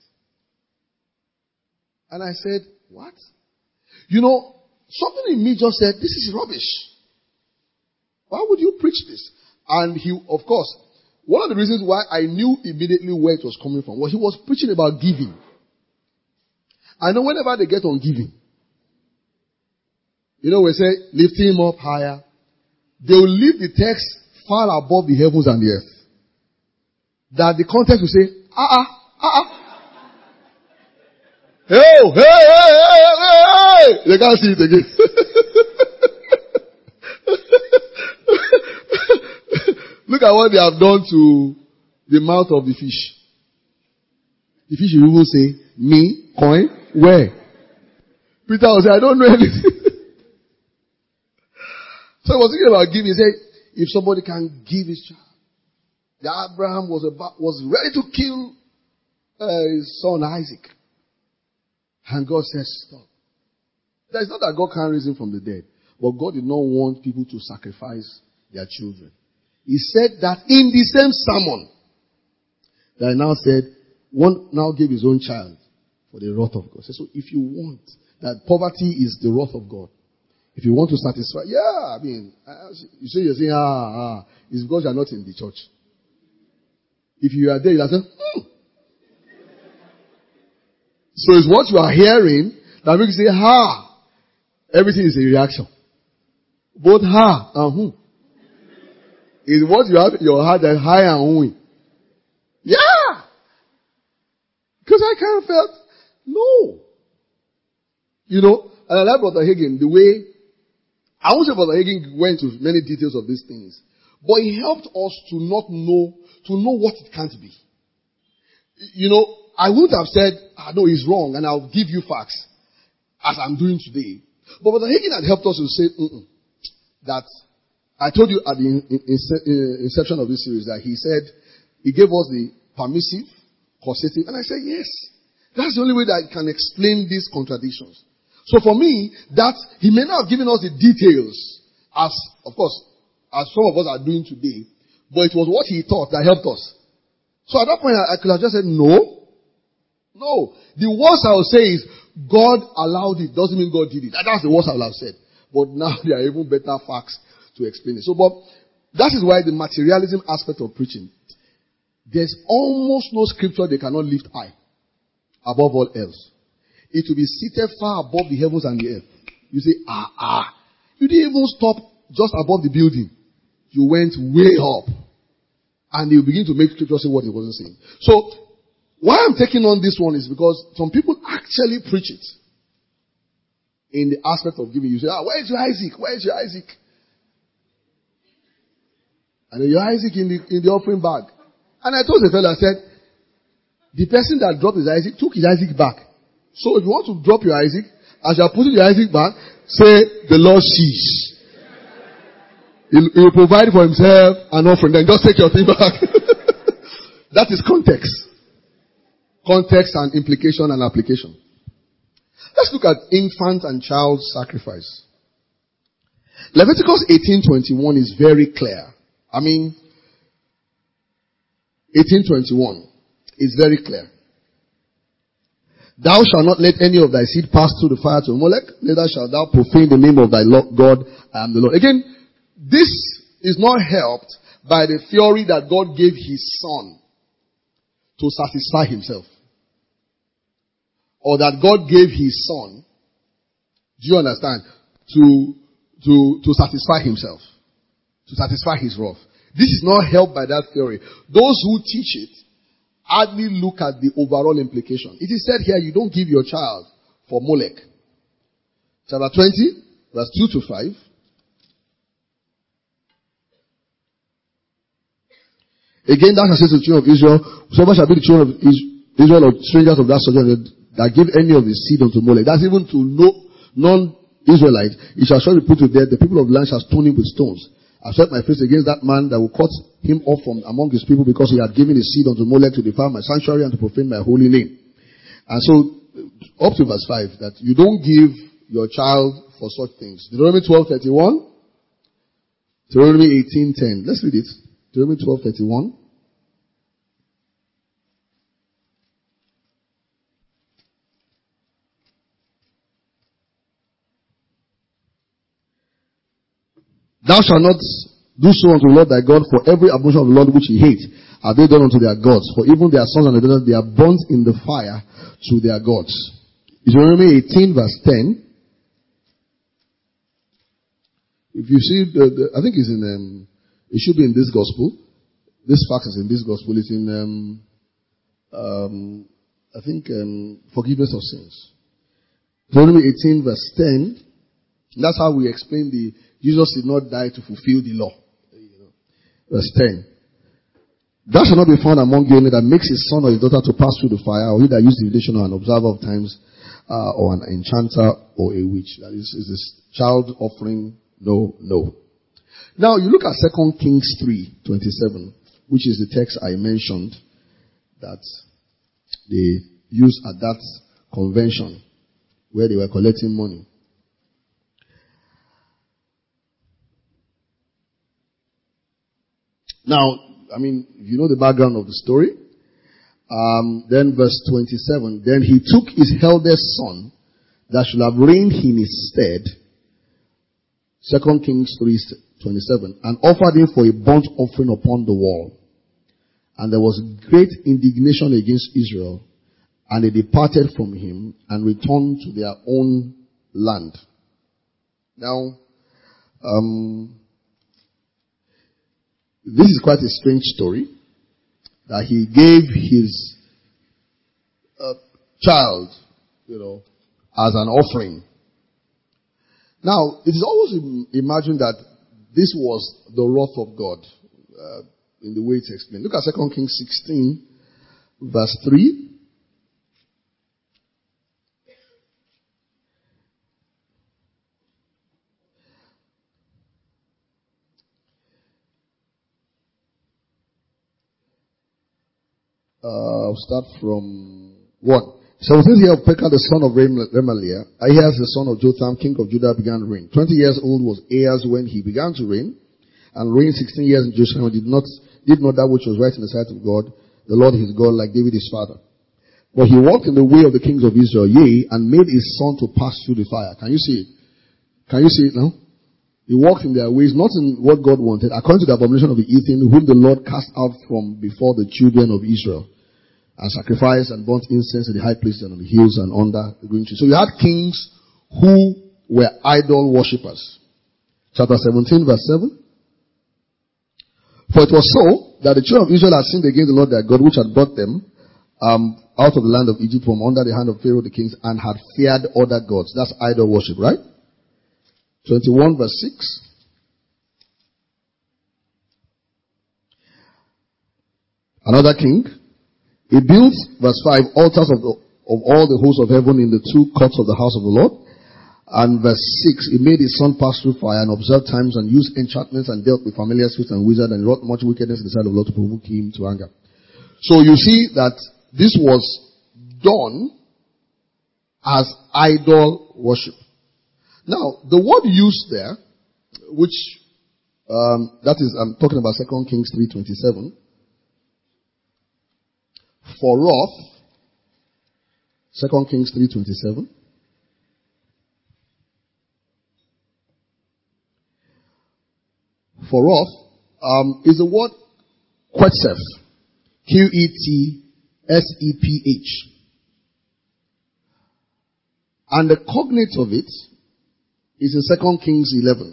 And I said, what? Something in me just said, this is rubbish. Why would you preach this? And he, of course, one of the reasons why I knew immediately where it was coming from was he was preaching about giving. I know whenever they get on giving, we say, lifting him up higher. They will leave the text far above the heavens and the earth. That the context will say, hey. They can't see it again. Look at what they have done to the mouth of the fish. The fish will even say, me, coin, where? Peter will say, I don't know anything. So I was thinking about giving. He said, if somebody can give his child. The Abraham was ready to kill his son Isaac. And God said, stop. It's not that God can't raise him from the dead. But God did not want people to sacrifice their children. He said that in the same sermon. That he now said, one now gave his own child for the wrath of God. So if you want, that poverty is the wrath of God. If you want to satisfy, you say you're saying, it's because you're not in the church. If you are there, you'll say, So it's what you are hearing that makes you say, everything is a reaction. Both and who. Is what you have in your heart that high and who. Yeah! Because I kind of felt, no. And I like Brother Hagin, the way, I won't say Brother Hagin went into many details of these things, but he helped us to know what it can't be. I wouldn't have said, no, he's wrong, and I'll give you facts, as I'm doing today. But Brother Hagin had helped us to say, that, I told you at the inception of this series that he said, he gave us the permissive, causative, and I said, yes. That's the only way that I can explain these contradictions. So for me, that he may not have given us the details as, of course, as some of us are doing today, but it was what he taught that helped us. So at that point, I could have just said, no. The worst I will say is, God allowed it, doesn't mean God did it. That's the worst I will have said. But now there are even better facts to explain it. So, but that is why the materialism aspect of preaching, there's almost no scripture they cannot lift high above all else. It will be seated far above the heavens and the earth. You say, You didn't even stop just above the building. You went way up. And you begin to make scripture say what it wasn't saying. So, why I'm taking on this one is because some people actually preach it. In the aspect of giving. You say, where's your Isaac? Where's your Isaac? And then your Isaac in the offering bag. And I told the fellow, I said, the person that dropped his Isaac took his Isaac back. So if you want to drop your Isaac, as you are putting your Isaac back, say, the Lord sees. He will provide for himself an offering. Then just take your thing back. That is context. Context and implication and application. Let's look at infant and child sacrifice. Leviticus 18:21 is very clear. 18:21 is very clear. Thou shalt not let any of thy seed pass through the fire to Molech, neither shalt thou profane the name of thy Lord God. I am the Lord. Again, This is not helped by the theory that God gave his son to satisfy himself. Or that God gave his son, do you understand, to satisfy himself. To satisfy his wrath. This is not helped by that theory. Those who teach it hardly look at the overall implication. It is said here, you don't give your child for Molech. Chapter 20, verse 2 to 5. Again, thou shalt say to the children of Israel, whosoever shall be the children of Israel or strangers of that sojourn that give any of his seed unto Molech. That's even to non-Israelites. He shall surely be put to death. The people of the land shall stone him with stones. I set my face against that man that will cut him off from among his people because he had given his seed unto Molech to defile my sanctuary and to profane my holy name. And so, up to verse 5, that you don't give your child for such things. Deuteronomy 12:31. Deuteronomy 18:10. Let's read it. Deuteronomy 12:31. Thou shalt not do so unto the Lord thy God, for every abomination of the Lord which he hates have they done unto their gods. For even their sons and their daughters, they are burnt in the fire to their gods. Deuteronomy 18 verse 10. If you see, I think it's in, it should be in this gospel. This fact is in this gospel. It's in, I think, forgiveness of sins. Deuteronomy 18 verse 10. That's how we explain Jesus did not die to fulfill the law. Verse 10. Thou shalt not be found among you any that makes his son or his daughter to pass through the fire, or he that uses divination or an observer of times, or an enchanter or a witch. That is this child offering. No. Now you look at 2 Kings 3:27, which is the text I mentioned that they used at that convention where they were collecting money. Now, I mean, you know the background of the story. Then verse 27. Then he took his eldest son that should have reigned in his stead. 2 Kings 3:27. And offered him for a burnt offering upon the wall. And there was great indignation against Israel. And they departed from him and returned to their own land. Now, this is quite a strange story that he gave his child, as an offering. Now, it is always imagined that this was the wrath of God in the way it's explained. Look at 2 Kings 16, verse 3. I'll start from 1. So since here Pekah the son of Remaliah, Ahaz the son of Jotham, king of Judah, began to reign. 20 years old was Ahaz when he began to reign, and reigned 16 years in Jerusalem, and did not that which was right in the sight of God, the Lord his God, like David his father. But he walked in the way of the kings of Israel, yea, and made his son to pass through the fire. Can you see it? Can you see it now? He walked in their ways, not in what God wanted, according to the abomination of the heathen, whom the Lord cast out from before the children of Israel. And sacrificed and burnt incense in the high places and on the hills and under the green tree. So you had kings who were idol worshippers. Chapter 17 verse 7. For it was so that the children of Israel had sinned against the Lord their God, which had brought them out of the land of Egypt from under the hand of Pharaoh the kings, and had feared other gods. That's idol worship, right? 21 verse 6. Another king. He built, verse 5, altars of all the hosts of heaven in the two courts of the house of the Lord. And verse 6, he made his son pass through fire and observed times and used enchantments and dealt with familiar spirits and wizards and wrought much wickedness in the sight of the Lord to provoke him to anger. So you see that this was done as idol worship. Now, the word used there, which, that is, I'm talking about 2 Kings 3:27. For wrath, 2 Kings 3:27. for wrath is the word Quetzeph. Qetseph. And the cognate of it is in 2 Kings 11.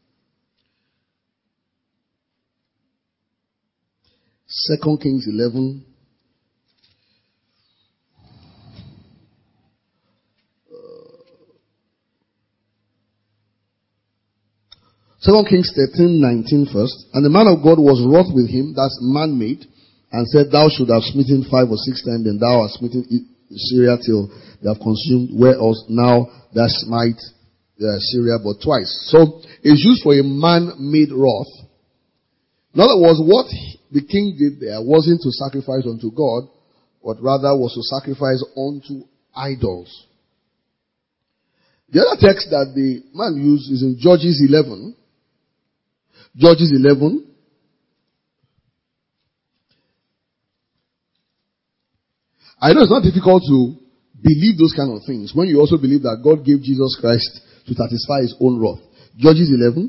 2 Kings 11. 2 Kings 13:19 first. And the man of God was wroth with him, that's man-made, and said, Thou should have smitten 5 or 6 times, then thou hast smitten Syria till they have consumed, whereas now thou smite Syria but twice. So it's used for a man-made wrath. In other words, what the king did there wasn't to sacrifice unto God, but rather was to sacrifice unto idols. The other text that the man used is in Judges 11. Judges 11. I know it's not difficult to believe those kind of things when you also believe that God gave Jesus Christ to satisfy his own wrath. Judges 11.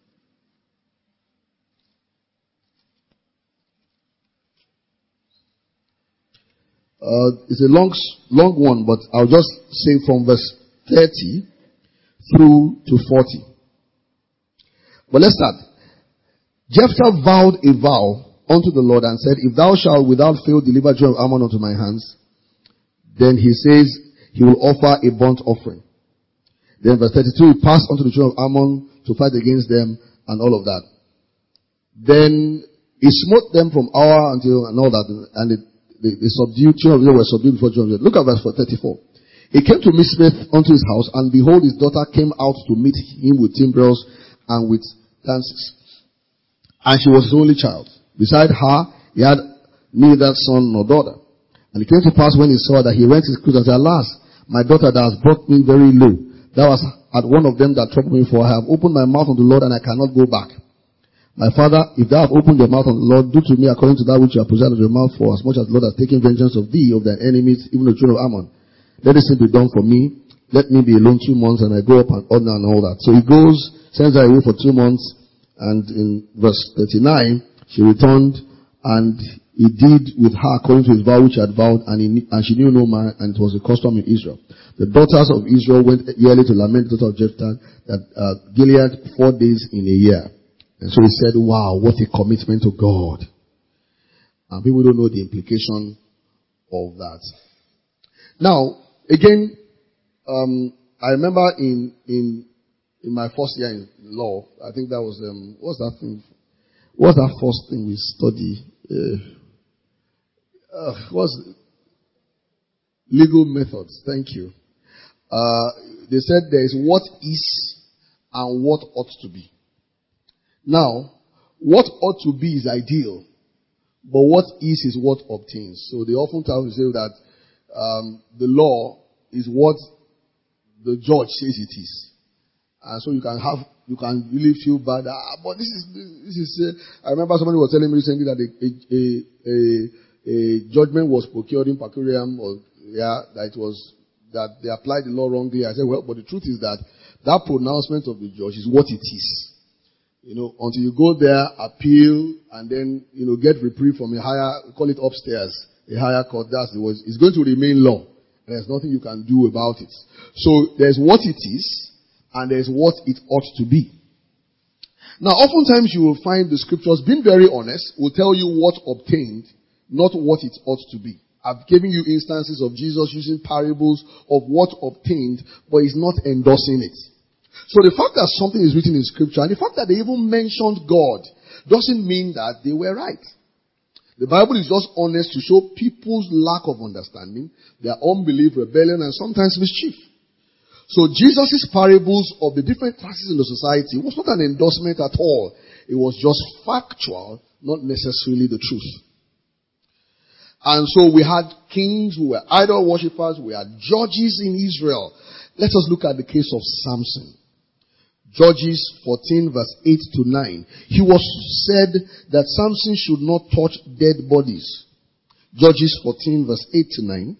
It's a long one, but I'll just say from verse 30 through to 40. But let's start. Jephthah vowed a vow unto the Lord and said, If thou shalt without fail deliver children of Ammon unto my hands, then he says he will offer a burnt offering. Then verse 32, he passed unto the children of Ammon to fight against them and all of that. Then he smote them from hour until and all that, and the subdued children of Israel were subdued before children of Israel. Look at verse 34. He came to Mizpeh unto his house, and behold, his daughter came out to meet him with timbrels and with dances. And she was his only child. Beside her, he had neither son nor daughter. And it came to pass when he saw that he rent his clothes and said, Alas, my daughter, thou hast brought me very low. Thou hast at one of them that troubled me, for I have opened my mouth unto the Lord, and I cannot go back. My father, if thou have opened your mouth unto the Lord, do to me according to that which you have preserved your mouth, for as much as the Lord has taken vengeance of thee, of thine enemies, even the children of Ammon. Let this thing be done for me. Let me be alone 2 months, and I go up and honor and all that. So he goes, sends her away for 2 months, and in verse 39, she returned, and he did with her according to his vow which he had vowed, and she knew no man, and it was a custom in Israel. The daughters of Israel went yearly to lament the daughter of Jephthah that Gilead 4 days in a year. And so he said, wow, what a commitment to God. And people don't know the implication of that. Now, again, I remember in my first year in law, I think that was, what's that thing? What's that first thing we study? What's legal methods? Thank you. They said there is what is and what ought to be. Now, what ought to be is ideal, but what is what obtains. So they often say that the law is what the judge says it is, and so you can really feel bad. But this is. I remember somebody was telling me recently that a judgment was procured in per curiam, that they applied the law wrongly. I said, well, but the truth is that pronouncement of the judge is what it is. Until you go there, appeal, and then, get reprieve from a higher, call it upstairs, a higher court, it's going to remain law. There's nothing you can do about it. So there's what it is, and there's what it ought to be. Now, oftentimes you will find the scriptures, being very honest, will tell you what obtained, not what it ought to be. I've given you instances of Jesus using parables of what obtained, but he's not endorsing it. So the fact that something is written in scripture, and the fact that they even mentioned God, doesn't mean that they were right. The Bible is just honest to show people's lack of understanding, their unbelief, rebellion, and sometimes mischief. So Jesus' parables of the different classes in the society was not an endorsement at all. It was just factual, not necessarily the truth. And so we had kings who were idol worshippers, we had judges in Israel. Let us look at the case of Samson. Judges 14 verse 8 to 9. He was said that Samson should not touch dead bodies. Judges 14 verse 8 to 9.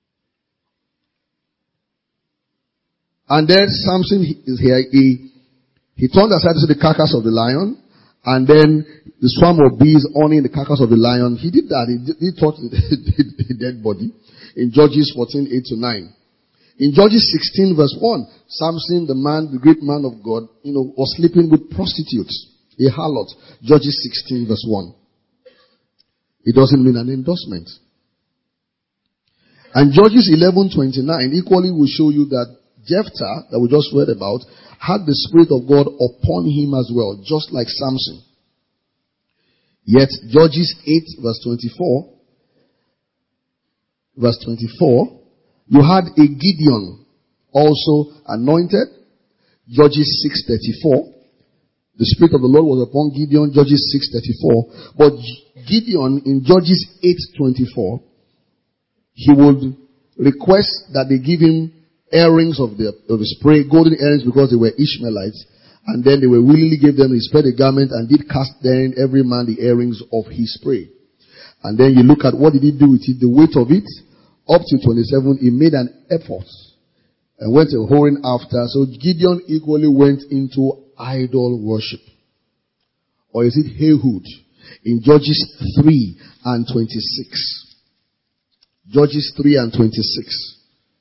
And then Samson is here. He turned aside to see the carcass of the lion, and then the swarm of bees owning the carcass of the lion. He did that. He thought the dead body. In Judges 14, 8 to 9. In Judges 16 verse 1, Samson, the man, the great man of God, was sleeping with prostitutes, a harlot. Judges 16 verse 1. It doesn't mean an endorsement. And Judges 11:29 equally will show you that Jephthah, that we just read about, had the Spirit of God upon him as well, just like Samson. Yet Judges 8 verse 24, you had a Gideon also anointed. Judges 6:34. The Spirit of the Lord was upon Gideon, Judges 6:34. But Gideon in Judges 8:24, he would request that they give him earrings of his prey, golden earrings, because they were Ishmaelites. And then they were willingly gave them, he spread a garment and did cast therein every man the earrings of his prey. And then you look at what did he do with it, the weight of it, up to 27, he made an effort and went a whoring after. So Gideon equally went into idol worship. Or is it Ehud? In Judges 3 and 26. Judges 3 and 26.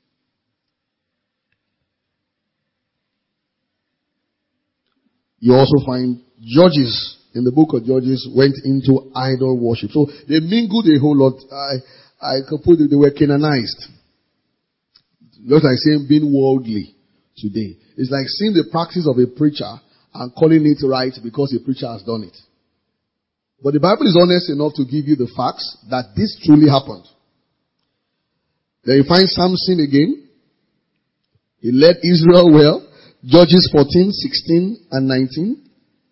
You also find Judges in the book of Judges went into idol worship. So they mingled a whole lot. I could put it, they were Canaanized. Just like saying being worldly today. It's like seeing the practice of a preacher and calling it right because a preacher has done it. But the Bible is honest enough to give you the facts that this truly happened. Then you find Samson again. He led Israel well. Judges 14, 16 and 19.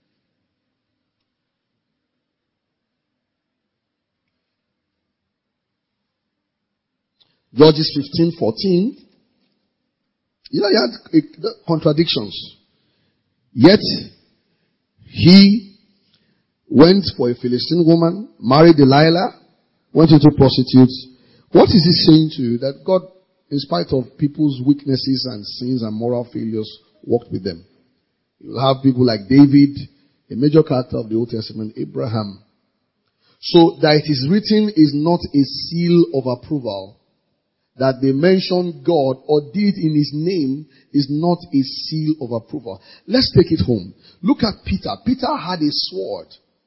Judges 15, 14. He had contradictions. Yet, he went for a Philistine woman, married Delilah, went into prostitutes. What is he saying to you? That God, in spite of people's weaknesses and sins and moral failures, walked with them. You'll have people like David, a major character of the Old Testament, Abraham. So that it is written is not a seal of approval. That they mention God or did in his name is not a seal of approval. Let's take it home. Look at Peter. Peter had a sword.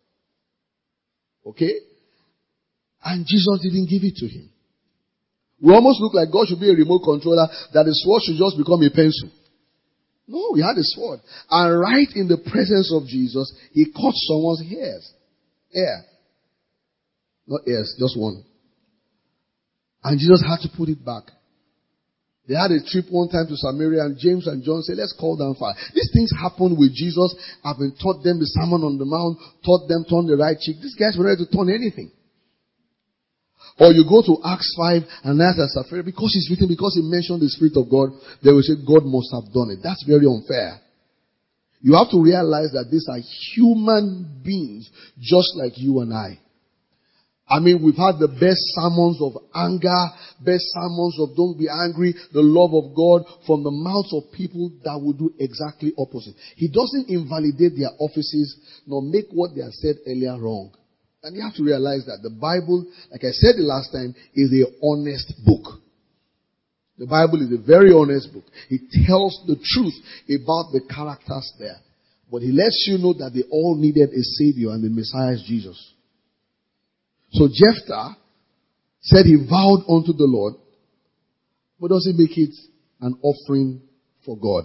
Okay? And Jesus didn't give it to him. We almost look like God should be a remote controller, that the sword should just become a pencil. No, he had a sword. And right in the presence of Jesus, he cut someone's hair. Not ears, just one. And Jesus had to put it back. They had a trip one time to Samaria, and James and John said, let's call down fire. These things happened with Jesus. I've been taught them the Sermon on the Mount, taught them turn the right cheek. These guys were ready to turn anything. Or you go to Acts 5 and ask Sapphira, because it's written, because he mentioned the Spirit of God, they will say God must have done it. That's very unfair. You have to realize that these are human beings just like you and I. I mean, we've had the best sermons of anger, best sermons of don't be angry, the love of God from the mouths of people that will do exactly opposite. He doesn't invalidate their offices nor make what they have said earlier wrong. And you have to realize that the Bible, like I said the last time, is an honest book. The Bible is a very honest book. It tells the truth about the characters there. But he lets you know that they all needed a Savior, and the Messiah is Jesus. So Jephthah said he vowed unto the Lord, but doesn't make it an offering for God.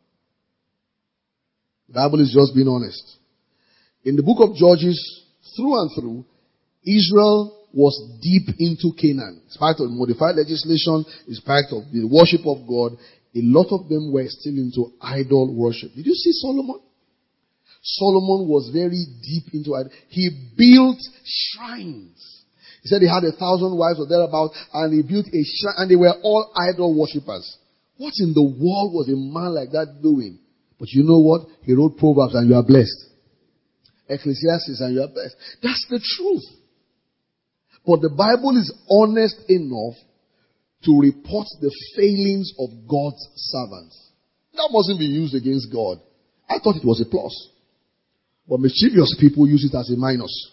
The Bible is just being honest. In the book of Judges, through and through, Israel was deep into Canaan. In spite of modified legislation, in spite of the worship of God, a lot of them were still into idol worship. Did you see Solomon? Solomon was very deep into it. He built shrines. He said he had 1,000 wives or thereabout, and he built a shrine, and they were all idol worshippers. What in the world was a man like that doing? But you know what? He wrote Proverbs, and you are blessed. Ecclesiastes, and you are blessed. That's the truth. But the Bible is honest enough to report the failings of God's servants. That mustn't be used against God. I thought it was a plus. But mischievous people use it as a minus.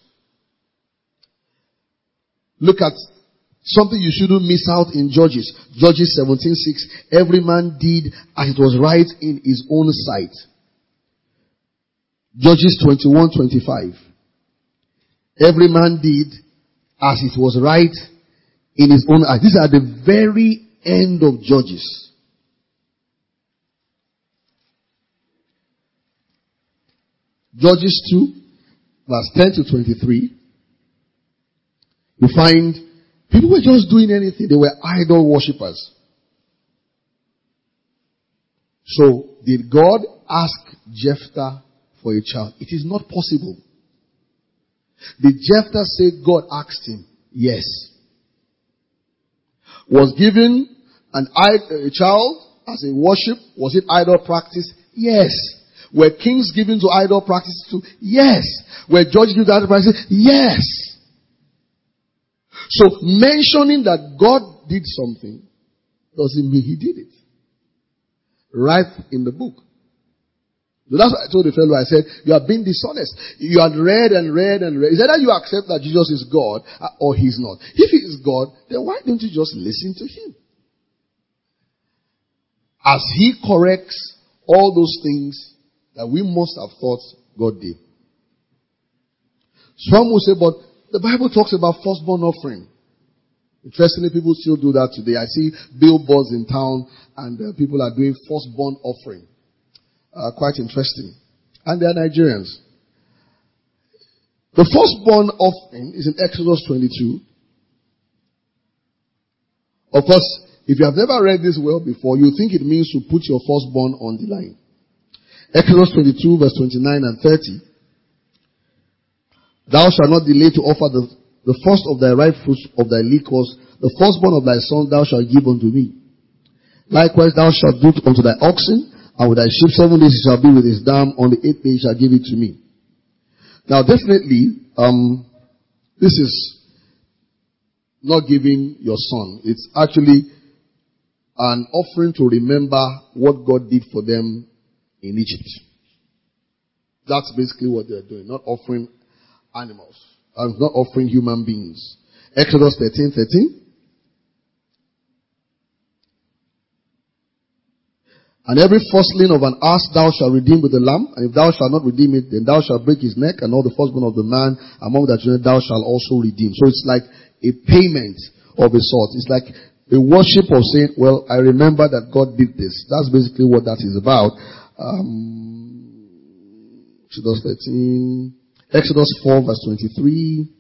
Look at something you shouldn't miss out in Judges. Judges 17:6. Every man did as it was right in his own sight. Judges 21:25. Every man did as it was right in his own eyes. These are the very end of Judges. Judges 2, verse 10 to 23. You find people were just doing anything. They were idol worshippers. So, did God ask Jephthah for a child? It is not possible. Did Jephthah say God asked him? Yes. Was given a child as a worship? Was it idol practice? Yes. Were kings given to idol practice too? Yes. Were judges given to idol practice? Yes. So mentioning that God did something doesn't mean he did it. Right in the book. So that's what I told the fellow. I said, you are being dishonest. You had read and read and read. Is either you accept that Jesus is God or he's not. If he is God, then why don't you just listen to him? As he corrects all those things that we must have thought God did. Some will say, but the Bible talks about firstborn offering. Interestingly, people still do that today. I see billboards in town and people are doing firstborn offering. Quite interesting. And they are Nigerians. The firstborn offering is in Exodus 22. Of course, if you have never read this well before, you think it means to put your firstborn on the line. Exodus 22 verse 29 and 30. Thou shalt not delay to offer the first of thy ripe fruits of thy liquors, the firstborn of thy son thou shalt give unto me. Likewise thou shalt do unto thy oxen, and with thy sheep 7 days it shall be with his dam, on the 8th day he shall give it to me. Now definitely, this is not giving your son. It's actually an offering to remember what God did for them in Egypt. That's basically what they're doing. Not offering animals. Not offering human beings. Exodus 13:13. And every firstling of an ass thou shalt redeem with a lamb, and if thou shalt not redeem it, then thou shalt break his neck, and all the firstborn of the man among thy children thou shalt also redeem. So it's like a payment of a sort. It's like a worship of saying, well, I remember that God did this. That's basically what that is about. Exodus 13, Exodus 4 verse 23.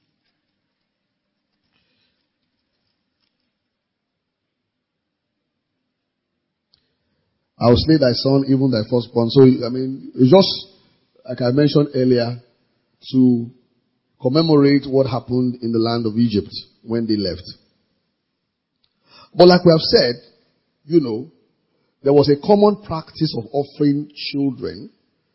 I will slay thy son, even thy firstborn. So, it's just, like I mentioned earlier, to commemorate what happened in the land of Egypt when they left. But like we have said, there was a common practice of offering children,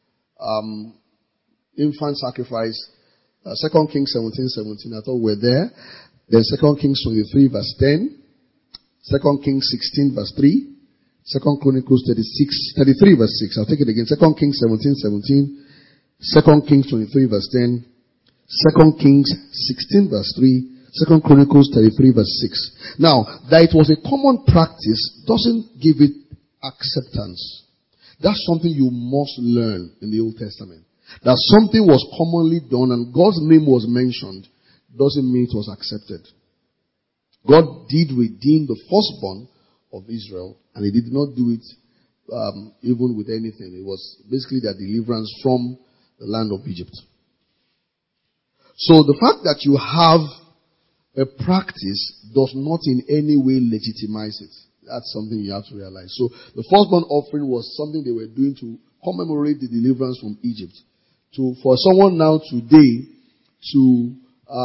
infant sacrifice. 2 Kings 17:17. I thought we're there. Then 2 Kings 23 verse 10. 2 Kings 16 verse 3. 2 Chronicles 33 verse 6. I'll take it again. 2 Kings 17:17. 2 Kings 23 verse 10. 2 Kings 16 verse 3. 2 Chronicles 33 verse 6. Now, that it was a common practice doesn't give it acceptance. That's something you must learn in the Old Testament. That something was commonly done and God's name was mentioned doesn't mean it was accepted. God did redeem the firstborn of Israel, and he did not do it even with anything. It was basically their deliverance from the land of Egypt. So the fact that you have a practice does not in any way legitimize it. That's something you have to realize. So the firstborn offering was something they were doing to commemorate the deliverance from Egypt. For someone now today to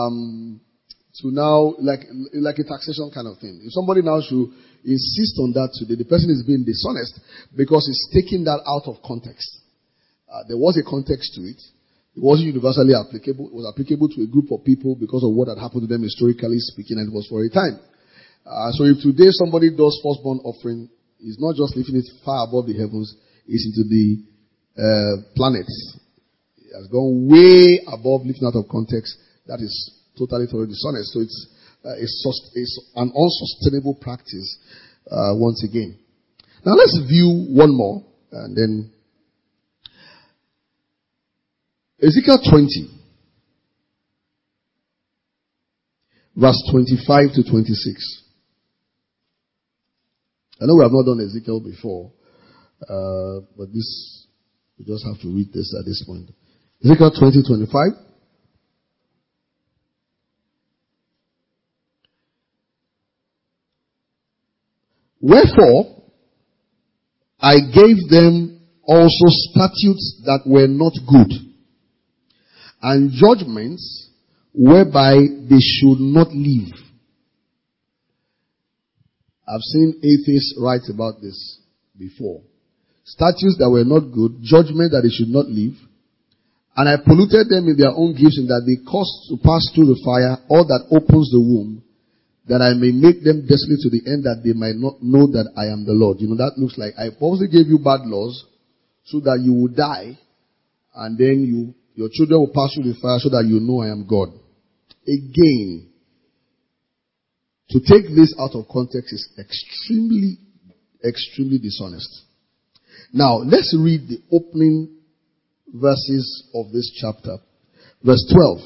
now, like a taxation kind of thing. If somebody now should insist on that today, the person is being dishonest because he's taking that out of context. There was a context to it. It wasn't universally applicable. It was applicable to a group of people because of what had happened to them historically speaking, and it was for a time. So if today somebody does firstborn offering, it's not just lifting it far above the heavens, it's into the planets. It has gone way above lifting out of context. That is totally dishonest. So it's an unsustainable practice once again. Now let's view one more, and then Ezekiel 20, verse 25 to 26. I know we have not done Ezekiel before, but this, we just have to read this at this point. Ezekiel 20:25. Wherefore, I gave them also statutes that were not good, and judgments whereby they should not live. I've seen atheists write about this before. Statutes that were not good, judgment that they should not live, and I polluted them in their own gifts, in that they caused to pass through the fire, or that opens the womb, that I may make them desolate to the end, that they might not know that I am the Lord. You know, that looks like I purposely gave you bad laws so that you will die, and then your children will pass through the fire so that you know I am God. Again, to take this out of context is extremely, extremely dishonest. Now, let's read the opening verses of this chapter. Verse 12.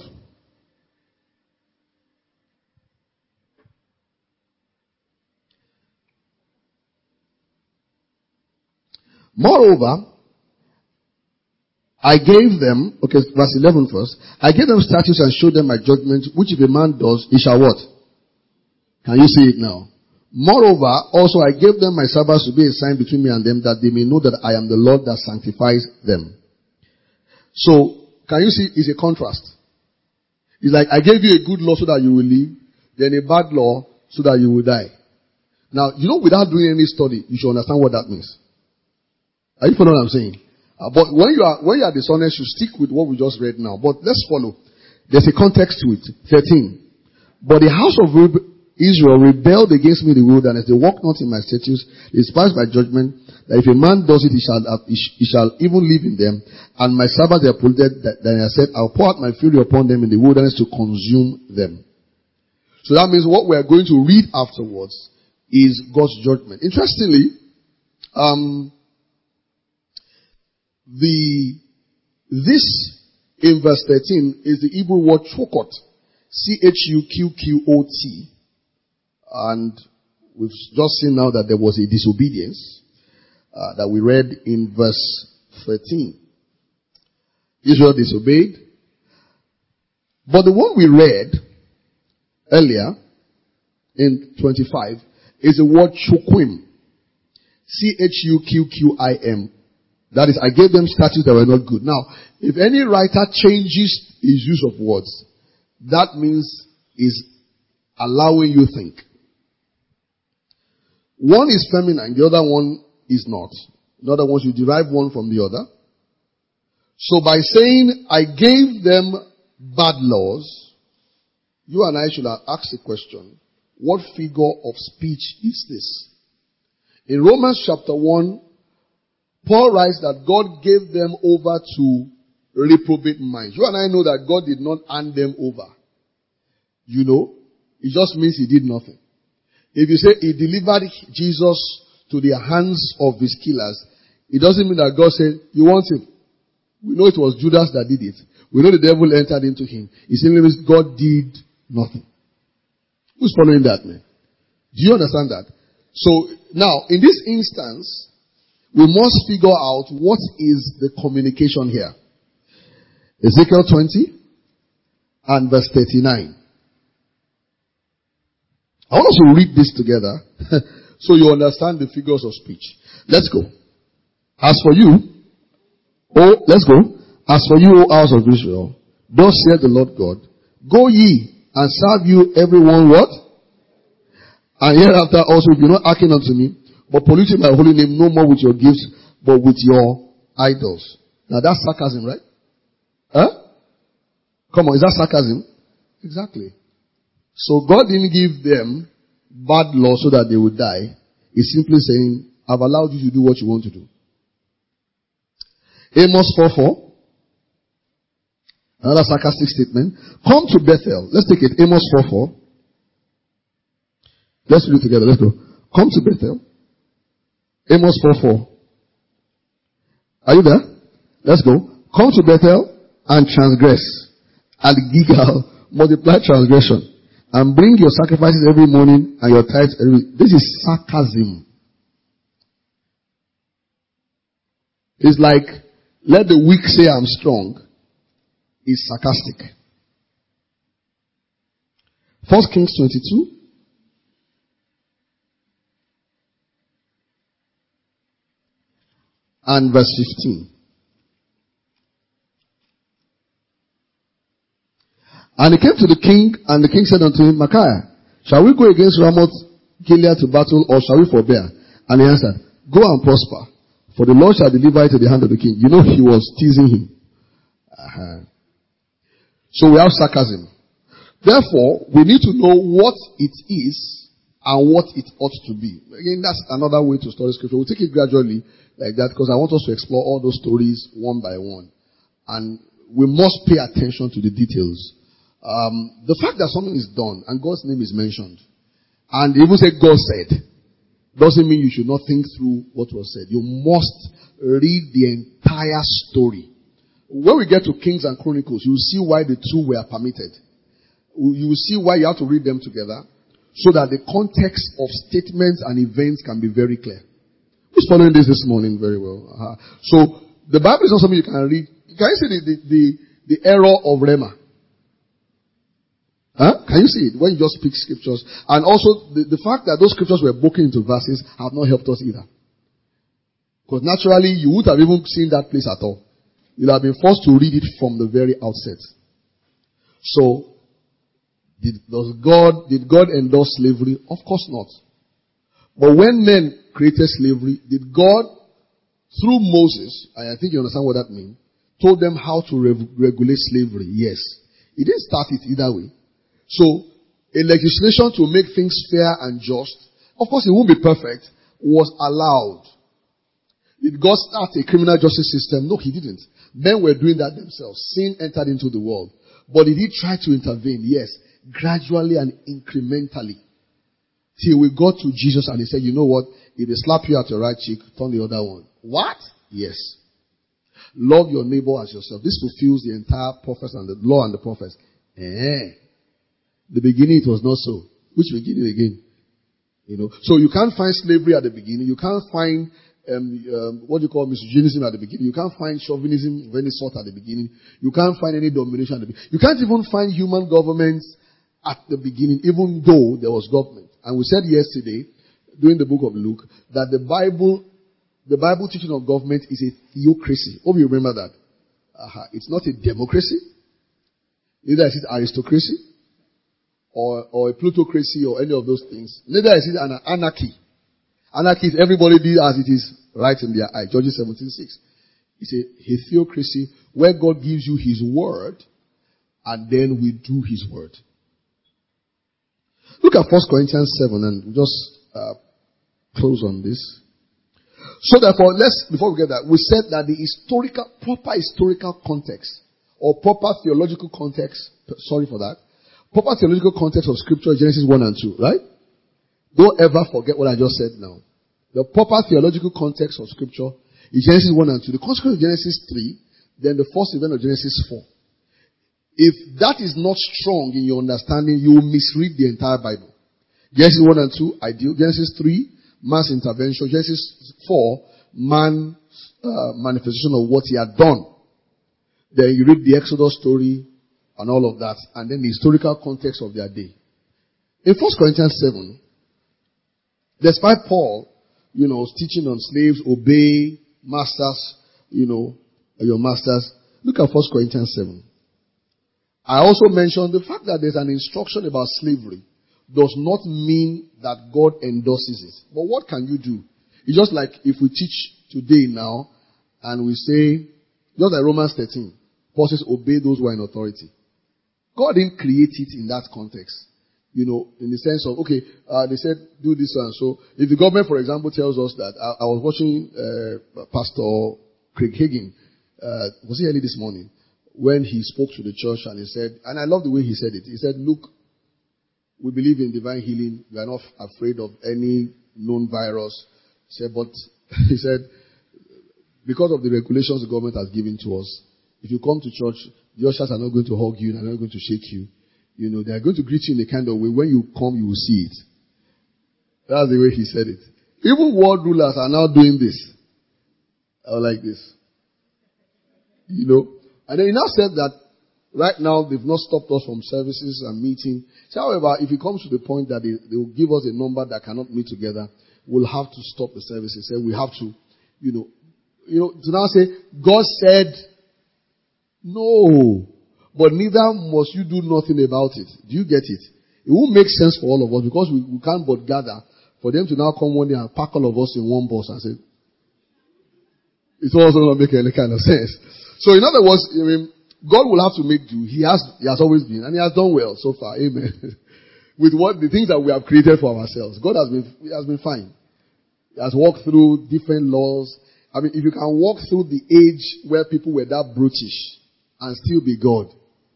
Moreover, I gave them, verse 11 first. I gave them statutes and showed them my judgment, which if a man does, he shall what? Can you see it now? Moreover, also I gave them my Sabbaths to be a sign between me and them, that they may know that I am the Lord that sanctifies them. So, can you see, it's a contrast. It's like, I gave you a good law so that you will live, then a bad law so that you will die. Now, without doing any study, you should understand what that means. Are you following what I'm saying? But when you are dishonest, you stick with what we just read now. But let's follow. There's a context to it. 13. But the house of Israel rebelled against me in the wilderness. They walked not in my statutes. They despised my judgment. That if a man does it, he shall even live in them. And my Sabbath they are polluted. Then I said, I'll pour out my fury upon them in the wilderness to consume them. So that means what we are going to read afterwards is God's judgment. Interestingly, this in verse 13 is the Hebrew word chukot. Chuqqot. And we've just seen now that there was a disobedience that we read in verse 13. Israel disobeyed. But the one we read earlier in 25 is the word chukwim. Chuqqim. That is, I gave them statutes that were not good. Now, if any writer changes his use of words, that means is allowing you think. One is feminine, the other one is not. In other words, you derive one from the other. So by saying, I gave them bad laws, you and I should have asked the question, what figure of speech is this? In Romans chapter 1, Paul writes that God gave them over to reprobate minds. You and I know that God did not hand them over. It just means he did nothing. If you say he delivered Jesus to the hands of his killers, it doesn't mean that God said, you want him. We know it was Judas that did it. We know the devil entered into him. It simply means God did nothing. Who's following that, man? Do you understand that? So, now, in this instance, we must figure out what is the communication here. Ezekiel 20 and verse 39. I want us to read this together so you understand the figures of speech. Let's go. As for you, O house of Israel, thus saith the Lord God, go ye and serve you everyone what? And hereafter also, if you not hearken unto me, but polluting my holy name no more with your gifts, but with your idols. Now that's sarcasm, right? Come on, is that sarcasm? Exactly. So God didn't give them bad law so that they would die. He's simply saying, I've allowed you to do what you want to do. Amos 4:4. Another sarcastic statement. Come to Bethel. Let's take it. Amos 4:4. Let's read it together. Let's go. Come to Bethel. Amos 4:4. Are you there? Let's go. Come to Bethel and transgress. And Gilgal, multiply transgression. And bring your sacrifices every morning and your tithes every... This is sarcasm. It's like, let the weak say I'm strong. It's sarcastic. 1 Kings 22. And verse 15. And he came to the king, and the king said unto him, Micaiah, shall we go against Ramoth Gilead to battle, or shall we forbear? And he answered, go and prosper, for the Lord shall deliver it to the hand of the king. You know, he was teasing him. So we have sarcasm. Therefore, we need to know what it is and what it ought to be. Again, that's another way to study scripture. We'll take it gradually like that, because I want us to explore all those stories one by one. And we must pay attention to the details. The fact that something is done and God's name is mentioned, and even say God said, doesn't mean you should not think through what was said. You must read the entire story. When we get to Kings and Chronicles, you will see why the two were permitted. You will see why you have to read them together, so that the context of statements and events can be very clear. Who's following this morning very well? So the Bible is not something you can read. Can you see the error of Rema? Can you see it when you just pick scriptures? And also the fact that those scriptures were broken into verses have not helped us either. Because naturally you would have even seen that place at all. You'll have been forced to read it from the very outset. So, did God endorse slavery? Of course not. But when men created slavery, did God, through Moses, and I think you understand what that means, told them how to regulate slavery? Yes. He didn't start it either way. So, a legislation to make things fair and just, of course it won't be perfect, was allowed. Did God start a criminal justice system? No, he didn't. Men were doing that themselves. Sin entered into the world. But did he try to intervene? Yes. Gradually and incrementally. Till we got to Jesus and he said, you know what? If they slap you at your right cheek, turn the other one. What? Yes. Love your neighbor as yourself. This fulfills the entire prophets and the law and the prophets. The beginning it was not so. Which beginning again? You know. So you can't find slavery at the beginning. You can't find what you call misogynism at the beginning. You can't find chauvinism of any sort at the beginning. You can't find any domination at the beginning. You can't even find human governments at the beginning, even though there was government. And we said yesterday, during the book of Luke, that the Bible teaching of government is a theocracy. Hope you remember that. It's not a democracy. Neither is it aristocracy or a plutocracy or any of those things. Neither is it an anarchy. Anarchy is everybody did as it is right in their eye. Judges 17:6. It's a theocracy where God gives you His word and then we do His word. Look at 1 Corinthians 7 and just close on this. So therefore, before we get that, we said that the proper historical context or proper theological context, proper theological context of scripture is Genesis 1 and 2, right? Don't ever forget what I just said now. The proper theological context of scripture is Genesis 1 and 2. The consequence of Genesis 3, then the first event of Genesis 4. If that is not strong in your understanding, you will misread the entire Bible. Genesis 1 and 2, ideal. Genesis 3, man's intervention. Genesis 4, man's manifestation of what he had done. Then you read the Exodus story and all of that, and then the historical context of their day. In 1 Corinthians 7, despite Paul, teaching on slaves, obey masters, your masters, look at 1 Corinthians 7. I also mentioned the fact that there's an instruction about slavery does not mean that God endorses it. But what can you do? It's just like if we teach today now and we say, just like Romans 13, Paul says, obey those who are in authority. God didn't create it in that context. In the sense of, they said, do this and so. If the government, for example, tells us that, I was watching Pastor Craig Hagin was it early this morning, when he spoke to the church and he said, and I love the way he said it. He said, look, we believe in divine healing. We are not afraid of any known virus. He said, but he said, because of the regulations the government has given to us, if you come to church, the ushers are not going to hug you, they're not going to shake you. You know, they are going to greet you in a kind of way. When you come, you will see it. That's the way he said it. Even world rulers are now doing this. I like this. You know. And then he now said that right now they've not stopped us from services and meeting. So, however, if it comes to the point that they will give us a number that cannot meet together, we'll have to stop the services. So we have to, to now say, God said, no. But neither must you do nothing about it. Do you get it? It won't make sense for all of us because we can't but gather for them to now come one day and pack all of us in one bus and say, it's also not making any kind of sense. So in other words, God will have to make do. He has always been, and he has done well so far. Amen. With the things that we have created for ourselves. God has been fine. He has walked through different laws. If you can walk through the age where people were that brutish and still be God,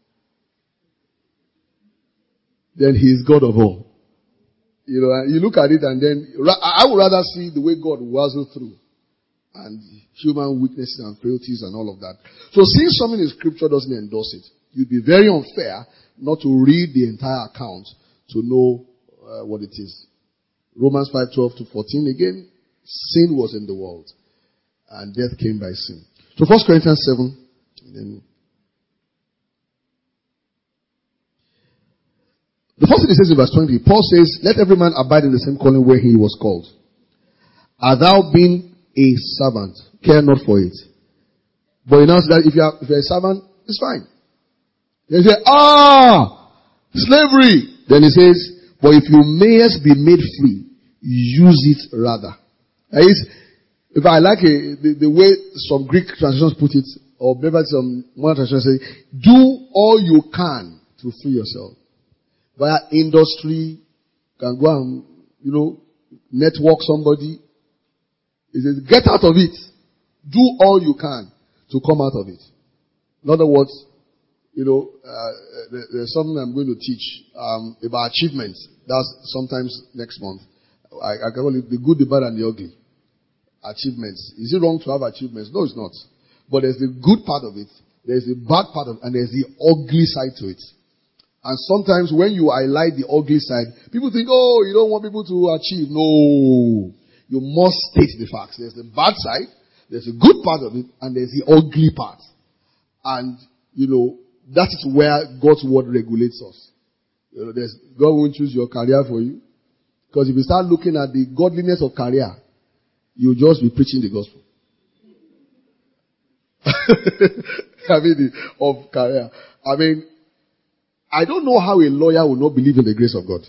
then he is God of all. You look at it and then, I would rather see the way God wazgled through and human weaknesses and frailties and all of that. So seeing something in scripture doesn't endorse it. You'd be very unfair not to read the entire account to know what it is. Romans 5:12 to 14 again, sin was in the world and death came by sin. So 1 Corinthians 7, and then the first thing it says in verse 20, Paul says, let every man abide in the same calling where he was called. Art thou being a servant, care not for it. But you know that if you're a servant, it's fine. They say, slavery. Then he says, but if you mayest be made free, use it rather. If I like the way some Greek translations put it, or maybe some modern translations say, do all you can to free yourself. Via industry, can go and, network somebody. He says, get out of it. Do all you can to come out of it. In other words, there's something I'm going to teach about achievements. That's sometimes next month. I call it the good, the bad, and the ugly. Achievements. Is it wrong to have achievements? No, it's not. But there's the good part of it, there's the bad part of it, and there's the ugly side to it. And sometimes when you highlight the ugly side, people think, you don't want people to achieve. No. You must state the facts. There's the bad side, there's the good part of it, and there's the ugly part. And, that is where God's word regulates us. God won't choose your career for you. Because if you start looking at the godliness of career, you'll just be preaching the gospel. Of career. I don't know how a lawyer will not believe in the grace of God.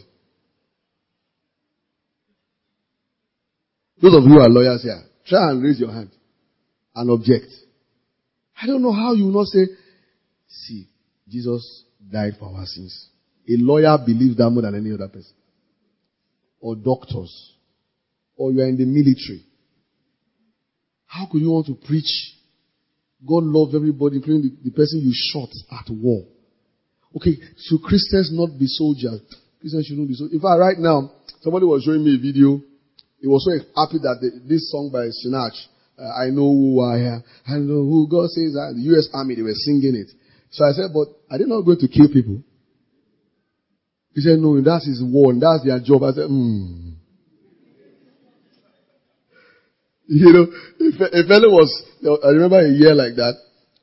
Those of you who are lawyers here, try and raise your hand and object. I don't know how you will not say, see, Jesus died for our sins. A lawyer believes that more than any other person. Or doctors. Or you are in the military. How could you want to preach? God loves everybody, including the person you shot at war. Okay, should Christians not be soldiers? Christians shouldn't be soldiers. In fact, right now, somebody was showing me a video. He was so happy that this song by Sinach, I know who I am, I know who God says that. The U.S. Army, they were singing it. So I said, but are they not going to kill people? He said, no, that's his war, and that's their job. I said, a fellow was, I remember a year like that.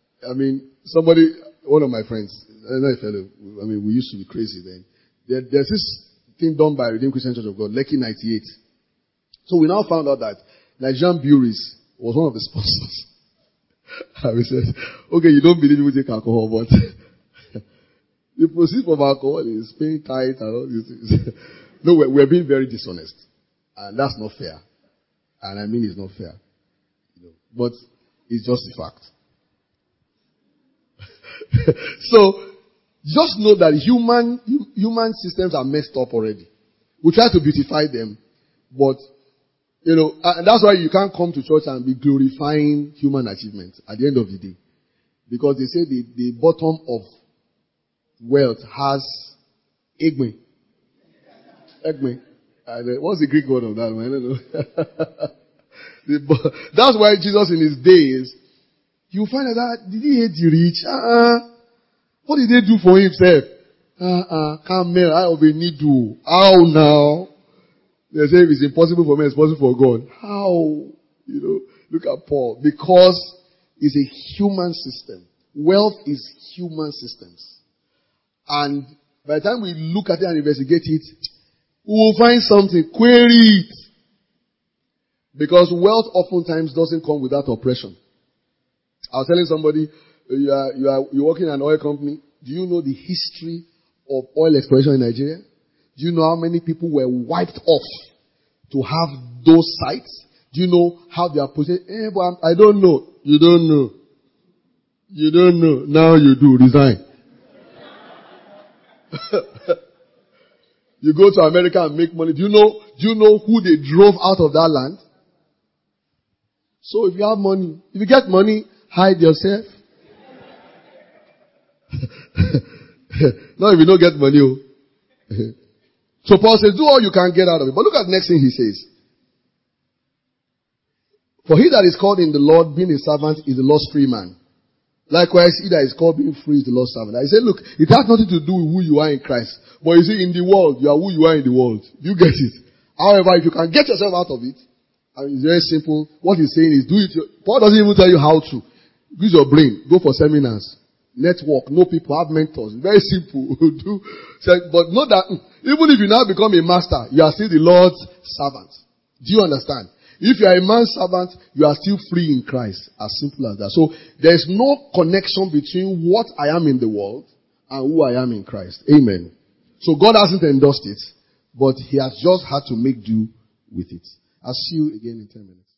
One of my friends, not a fellow, we used to be crazy then. There's this thing done by Redeemed Christian Church of God, Lekki 98. So we now found out that Nigerian Breweries was one of the sponsors. And we said, okay, you don't believe we take alcohol, but the proceeds from alcohol is paying tithe and all these things. No, we're being very dishonest. And that's not fair. And it's not fair. But it's just a fact. So, just know that human systems are messed up already. We try to beautify them, but, and that's why you can't come to church and be glorifying human achievements at the end of the day. Because they say the bottom of wealth has egme. Egme. What's the Greek word of that one? I don't know. That's why Jesus in his days, you find that, did he hate the rich? What did they do for himself? Camel, I of a needle. How now? They say if it's impossible for me, it's possible for God. How? Look at Paul. Because it's a human system. Wealth is human systems. And by the time we look at it and investigate it, we will find something, query it. Because wealth oftentimes doesn't come without oppression. I was telling somebody, you're working in an oil company. Do you know the history of oil exploration in Nigeria? Do you know how many people were wiped off to have those sites? Do you know how they are positioned? But I don't know. You don't know. You don't know. Now you do. Resign. You go to America and make money. Do you know who they drove out of that land? So if you have money, if you get money, hide yourself. Not if you don't get money. So Paul says, do all you can get out of it. But look at the next thing he says. For he that is called in the Lord, being a servant, is the Lord's free man. Likewise, he that is called being free is the Lord's servant. I say, look, it has nothing to do with who you are in Christ. But you see, in the world, you are who you are in the world. You get it. However, if you can get yourself out of it, and it's very simple. What he's saying is, do it. Paul doesn't even tell you how to. Use your brain. Go for seminars. Network. Know people. Have mentors. Very simple. But know that even if you now become a master, you are still the Lord's servant. Do you understand? If you are a man's servant, you are still free in Christ. As simple as that. So there is no connection between what I am in the world and who I am in Christ. Amen. So God hasn't endorsed it, but he has just had to make do with it. I'll see you again in 10 minutes.